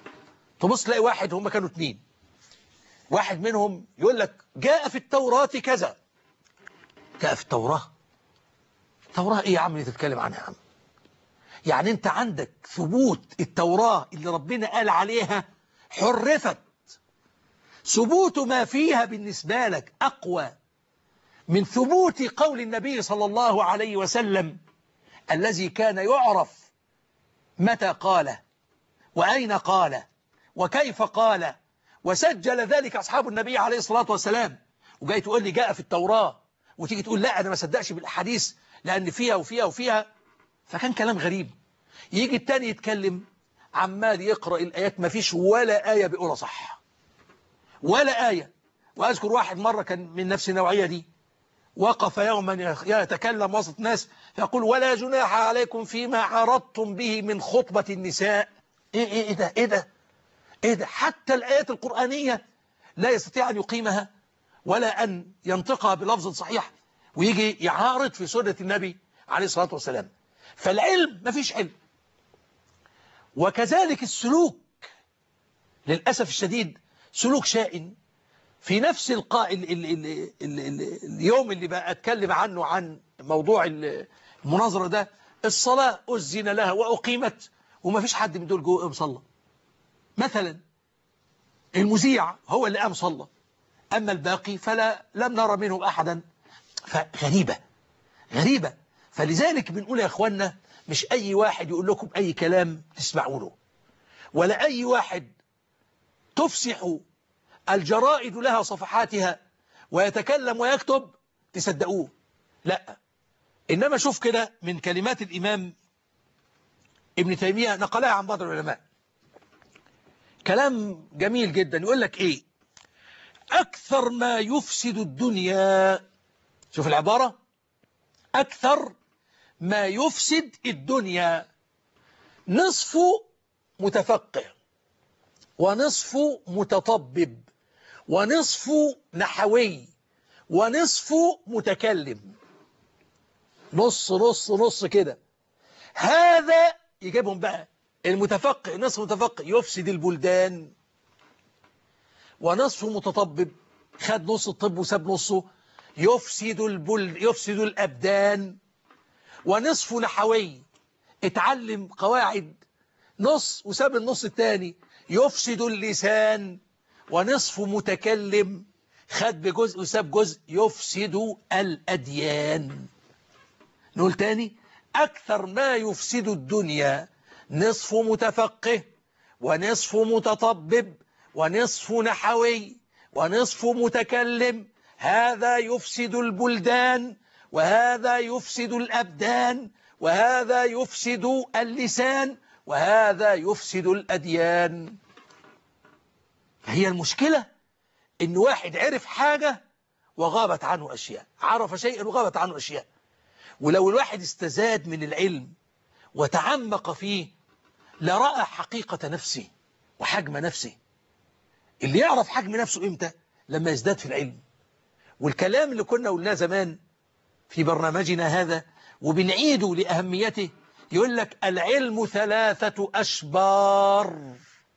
S2: تبص تلاقي واحد، هم كانوا اتنين، واحد منهم يقول لك جاء في التوراة كذا. جاء في التوراة؟ التوراة ايه يا عم اللي تتكلم عنها يا عم؟ يعني انت عندك ثبوت التوراة اللي ربنا قال عليها حرفت، ثبوت ما فيها بالنسبة لك أقوى من ثبوت قول النبي صلى الله عليه وسلم الذي كان يعرف متى قال وأين قال وكيف قال، وسجل ذلك أصحاب النبي عليه الصلاة والسلام. وجاي تقول لي جاء في التوراة، وتيجي تقول لا أنا ما صدقش بالأحاديث لأن فيها وفيها وفيها. فكان كلام غريب. يجي التاني يتكلم عمال يقرأ الآيات، ما فيش ولا آية بيقولها صح، ولا آية. وأذكر واحد مرة كان من نفس النوعية دي، وقف يوما يتكلم وسط ناس فيقول ولا جناح عليكم فيما عرضتم به من خطبة النساء. إيه, إيه, إيه ده إيه ده إيه ده حتى الآيات القرآنية لا يستطيع أن يقيمها ولا أن ينطقها بلفظ صحيح، ويجي يعارض في سنة النبي عليه الصلاة والسلام. فالعلم ما فيش علم. وكذلك السلوك للأسف الشديد سلوك شائن. في نفس القاء ال ال ال ال ال اليوم اللي بقى أتكلم عنه عن موضوع المناظرة ده، الصلاة أذن لها وأقيمت وما فيش حد من دول جوه قام صلى. مثلا المذيع هو اللي قام صلى، أما الباقي فلا لم نرى منهم أحدا. فغريبة غريبة. فلذلك بنقول يا أخوانا مش أي واحد يقول لكم أي كلام تسمعوا له، ولا أي واحد تفسح الجرائد لها صفحاتها ويتكلم ويكتب تصدقوه. لا، إنما شوف كده من كلمات الإمام ابن تيمية نقلها عن بعض العلماء كلام جميل جدا. يقول لك إيه؟ أكثر ما يفسد الدنيا، شوف العبارة، أكثر ما يفسد الدنيا نصف متفقه ونصف متطبب ونصف نحوي ونصف متكلم. نص نص نص كده. هذا يجيبهم بقى المتفقه، نصف متفقه يفسد البلدان، ونصف متطبب خد نص الطب وساب نصه يفسد البلد يفسد الأبدان، ونصف نحوي اتعلم قواعد نص وساب النص الثاني يفسد اللسان، ونصف متكلم خد بجزء وساب جزء يفسد الأديان. نقول تاني، أكثر ما يفسد الدنيا نصف متفقه ونصف متطبب ونصف نحوي ونصف متكلم، هذا يفسد البلدان وهذا يفسد الأبدان وهذا يفسد اللسان وهذا يفسد الأديان. هي المشكلة إن واحد عرف حاجة وغابت عنه أشياء، عرف شيئا وغابت عنه أشياء. ولو الواحد استزاد من العلم وتعمق فيه لرأى حقيقة نفسه وحجم نفسه. اللي يعرف حجم نفسه إمتى؟ لما يزداد في العلم. والكلام اللي كنا قلناه زمان في برنامجنا هذا وبنعيده لأهميته، يقول لك العلم ثلاثة أشبار.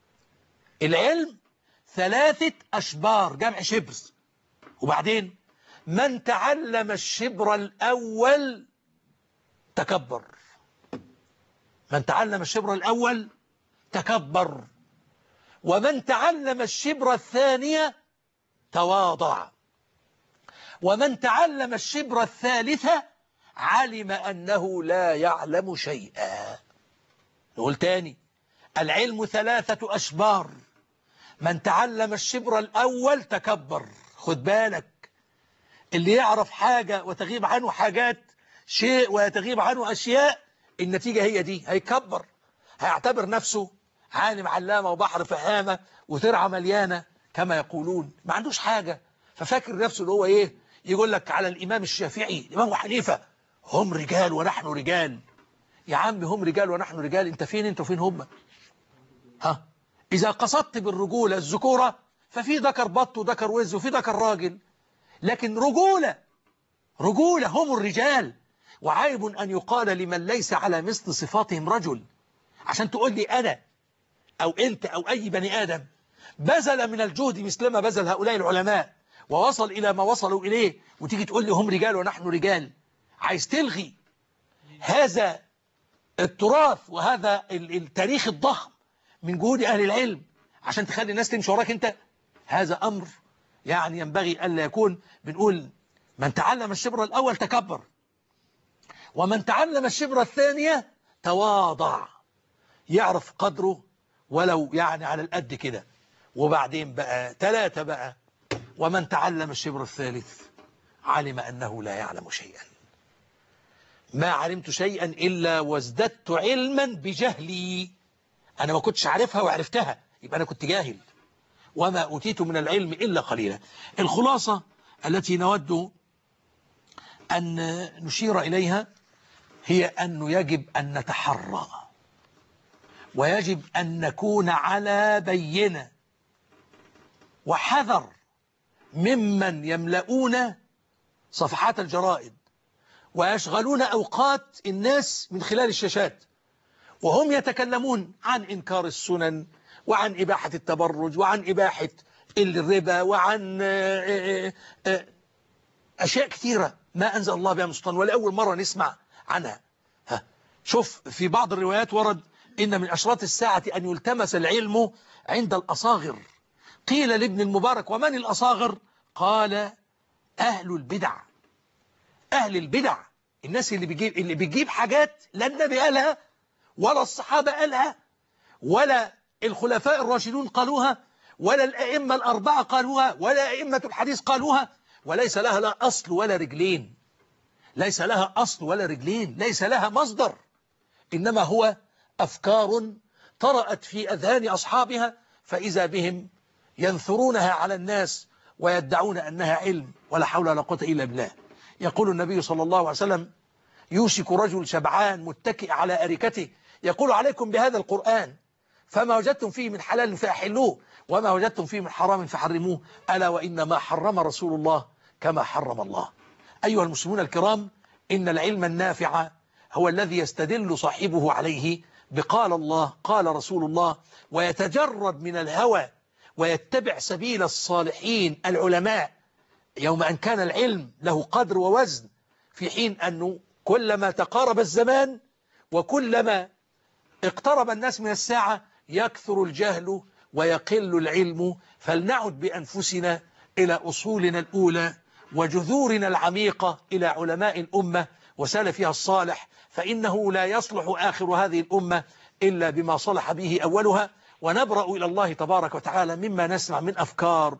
S2: العلم ثلاثة أشبار، جمع شبر. وبعدين من تعلم الشبر الأول تكبر، من تعلم الشبر الأول تكبر، ومن تعلم الشبر الثانية تواضع، ومن تعلم الشبر الثالثة علم أنه لا يعلم شيئا. نقول تاني، العلم ثلاثة أشبار. من تعلم الشبر الأول تكبر. خد بالك، اللي يعرف حاجة وتغيب عنه حاجات شيء ويتغيب عنه أشياء، النتيجة هي دي، هيكبر، هيعتبر نفسه عالم علامة وبحر فهامة وترعى مليانة كما يقولون، ما عندوش حاجة. ففاكر نفسه اللي هو إيه، يقول لك على الإمام الشافعي الإمام حنيفة هم رجال ونحن رجال. يا عم هم رجال ونحن رجال، انت فين انت وفين هم؟ ها، إذا قصدت بالرجولة الذكورة ففي ذكر بط وذكر وز وفي ذكر راجل، لكن رجولة رجولة هم الرجال. وعيب أن يقال لمن ليس على مثل صفاتهم رجل. عشان تقول لي أنا أو أنت أو أي بني آدم بذل من الجهد مثلما بذل هؤلاء العلماء ووصل إلى ما وصلوا إليه، وتيجي تقول لي هم رجال ونحن رجال، عايز تلغي هذا التراث وهذا التاريخ الضخم من جهود أهل العلم عشان تخلي الناس تمشي وراك أنت؟ هذا أمر يعني ينبغي ألا يكون. بنقول من تعلم الشبر الأول تكبر، ومن تعلم الشبر الثانية تواضع، يعرف قدره ولو يعني على القد كده. وبعدين بقى ثلاثة بقى، ومن تعلم الشبر الثالث علم أنه لا يعلم شيئا. ما علمت شيئا إلا وازددت علما بجهلي. أنا ما كنتش عارفها وعرفتها، يبقى أنا كنت جاهل. وما أوتيت من العلم إلا قليلا. الخلاصة التي نود أن نشير إليها هي أنه يجب أن نتحرى، ويجب أن نكون على بينة وحذر ممن يملؤون صفحات الجرائد ويشغلون أوقات الناس من خلال الشاشات، وهم يتكلمون عن إنكار السنن وعن إباحة التبرج وعن إباحة الربا وعن أشياء كثيرة ما أنزل الله بها من سلطان ولأول مرة نسمع عنها. ها شوف في بعض الروايات ورد إن من أشراط الساعة أن يلتمس العلم عند الأصاغر. قيل لابن المبارك ومن الأصاغر؟ قال أهل البدع. أهل البدع الناس اللي بيجيب اللي بيجيب حاجات لا النبي قالها ولا الصحابة قالها ولا الخلفاء الراشدون قالوها ولا الأئمة الأربعة قالوها ولا أئمة الحديث قالوها، وليس لها لا أصل ولا رجلين، ليس لها أصل ولا رجلين، ليس لها مصدر، إنما هو أفكار طرأت في أذهان أصحابها فإذا بهم ينثرونها على الناس ويدعون أنها علم ولا حول ولا قوة إلا بالله. يقول النبي صلى الله عليه وسلم يوشك رجل شبعان متكئ على أريكته يقول عليكم بهذا القرآن فما وجدتم فيه من حلال فأحلوه وما وجدتم فيه من حرام فحرموه ألا وإنما حرم رسول الله كما حرم الله. أيها المسلمون الكرام، إن العلم النافع هو الذي يستدل صاحبه عليه بقال الله قال رسول الله، ويتجرد من الهوى ويتبع سبيل الصالحين العلماء، يوم أن كان العلم له قدر ووزن، في حين أنه كلما تقارب الزمان وكلما اقترب الناس من الساعة يكثر الجهل ويقل العلم. فلنعد بأنفسنا إلى أصولنا الأولى وجذورنا العميقة إلى علماء الأمة وسلفها الصالح، فإنه لا يصلح آخر هذه الأمة إلا بما صلح به أولها. ونبرأ إلى الله تبارك وتعالى مما نسمع من أفكار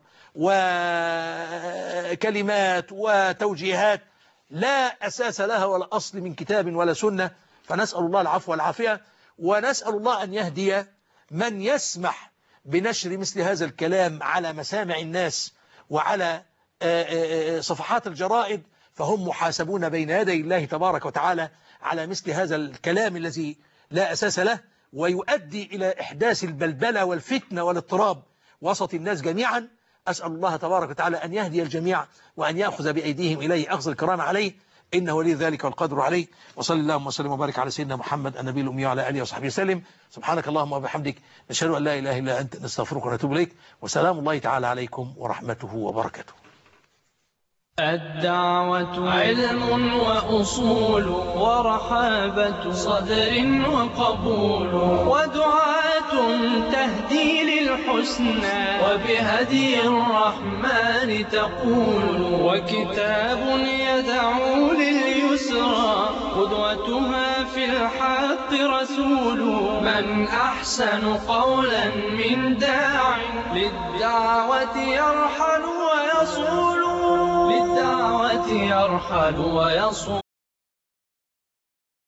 S2: وكلمات وتوجيهات لا أساس لها ولا أصل من كتاب ولا سنة، فنسأل الله العفو والعافية، ونسأل الله أن يهدي من يسمح بنشر مثل هذا الكلام على مسامع الناس وعلى صفحات الجرائد، فهم محاسبون بين يدي الله تبارك وتعالى على مثل هذا الكلام الذي لا أساس له ويؤدي إلى إحداث البلبلة والفتنة والاضطراب وسط الناس جميعا. أسأل الله تبارك وتعالى أن يهدي الجميع وأن يأخذ بأيديهم إليه أخذ الكرام عليه، إنه ولي ذلك والقدر عليه. وصلى اللهم وسلم وبارك على سيدنا محمد النبي الأمي وعلى آله وصحبه وسلم. سبحانك اللهم وبحمدك نشهد أن لا إله إلا أنت نستغفرك ونتوب إليك، وسلام الله تعالى عليكم ورحمته وبركاته.
S9: الدعوة علم وأصول ورحابة صدر وقبول ودعاة تهدي للحسنى وبهدي الرحمن تقول، وكتاب يدعو لليسرى قدوتها في الحق رسول. من أحسن قولا من داع للدعوة يرحل ويصول، للدعوة يرحل ويصول.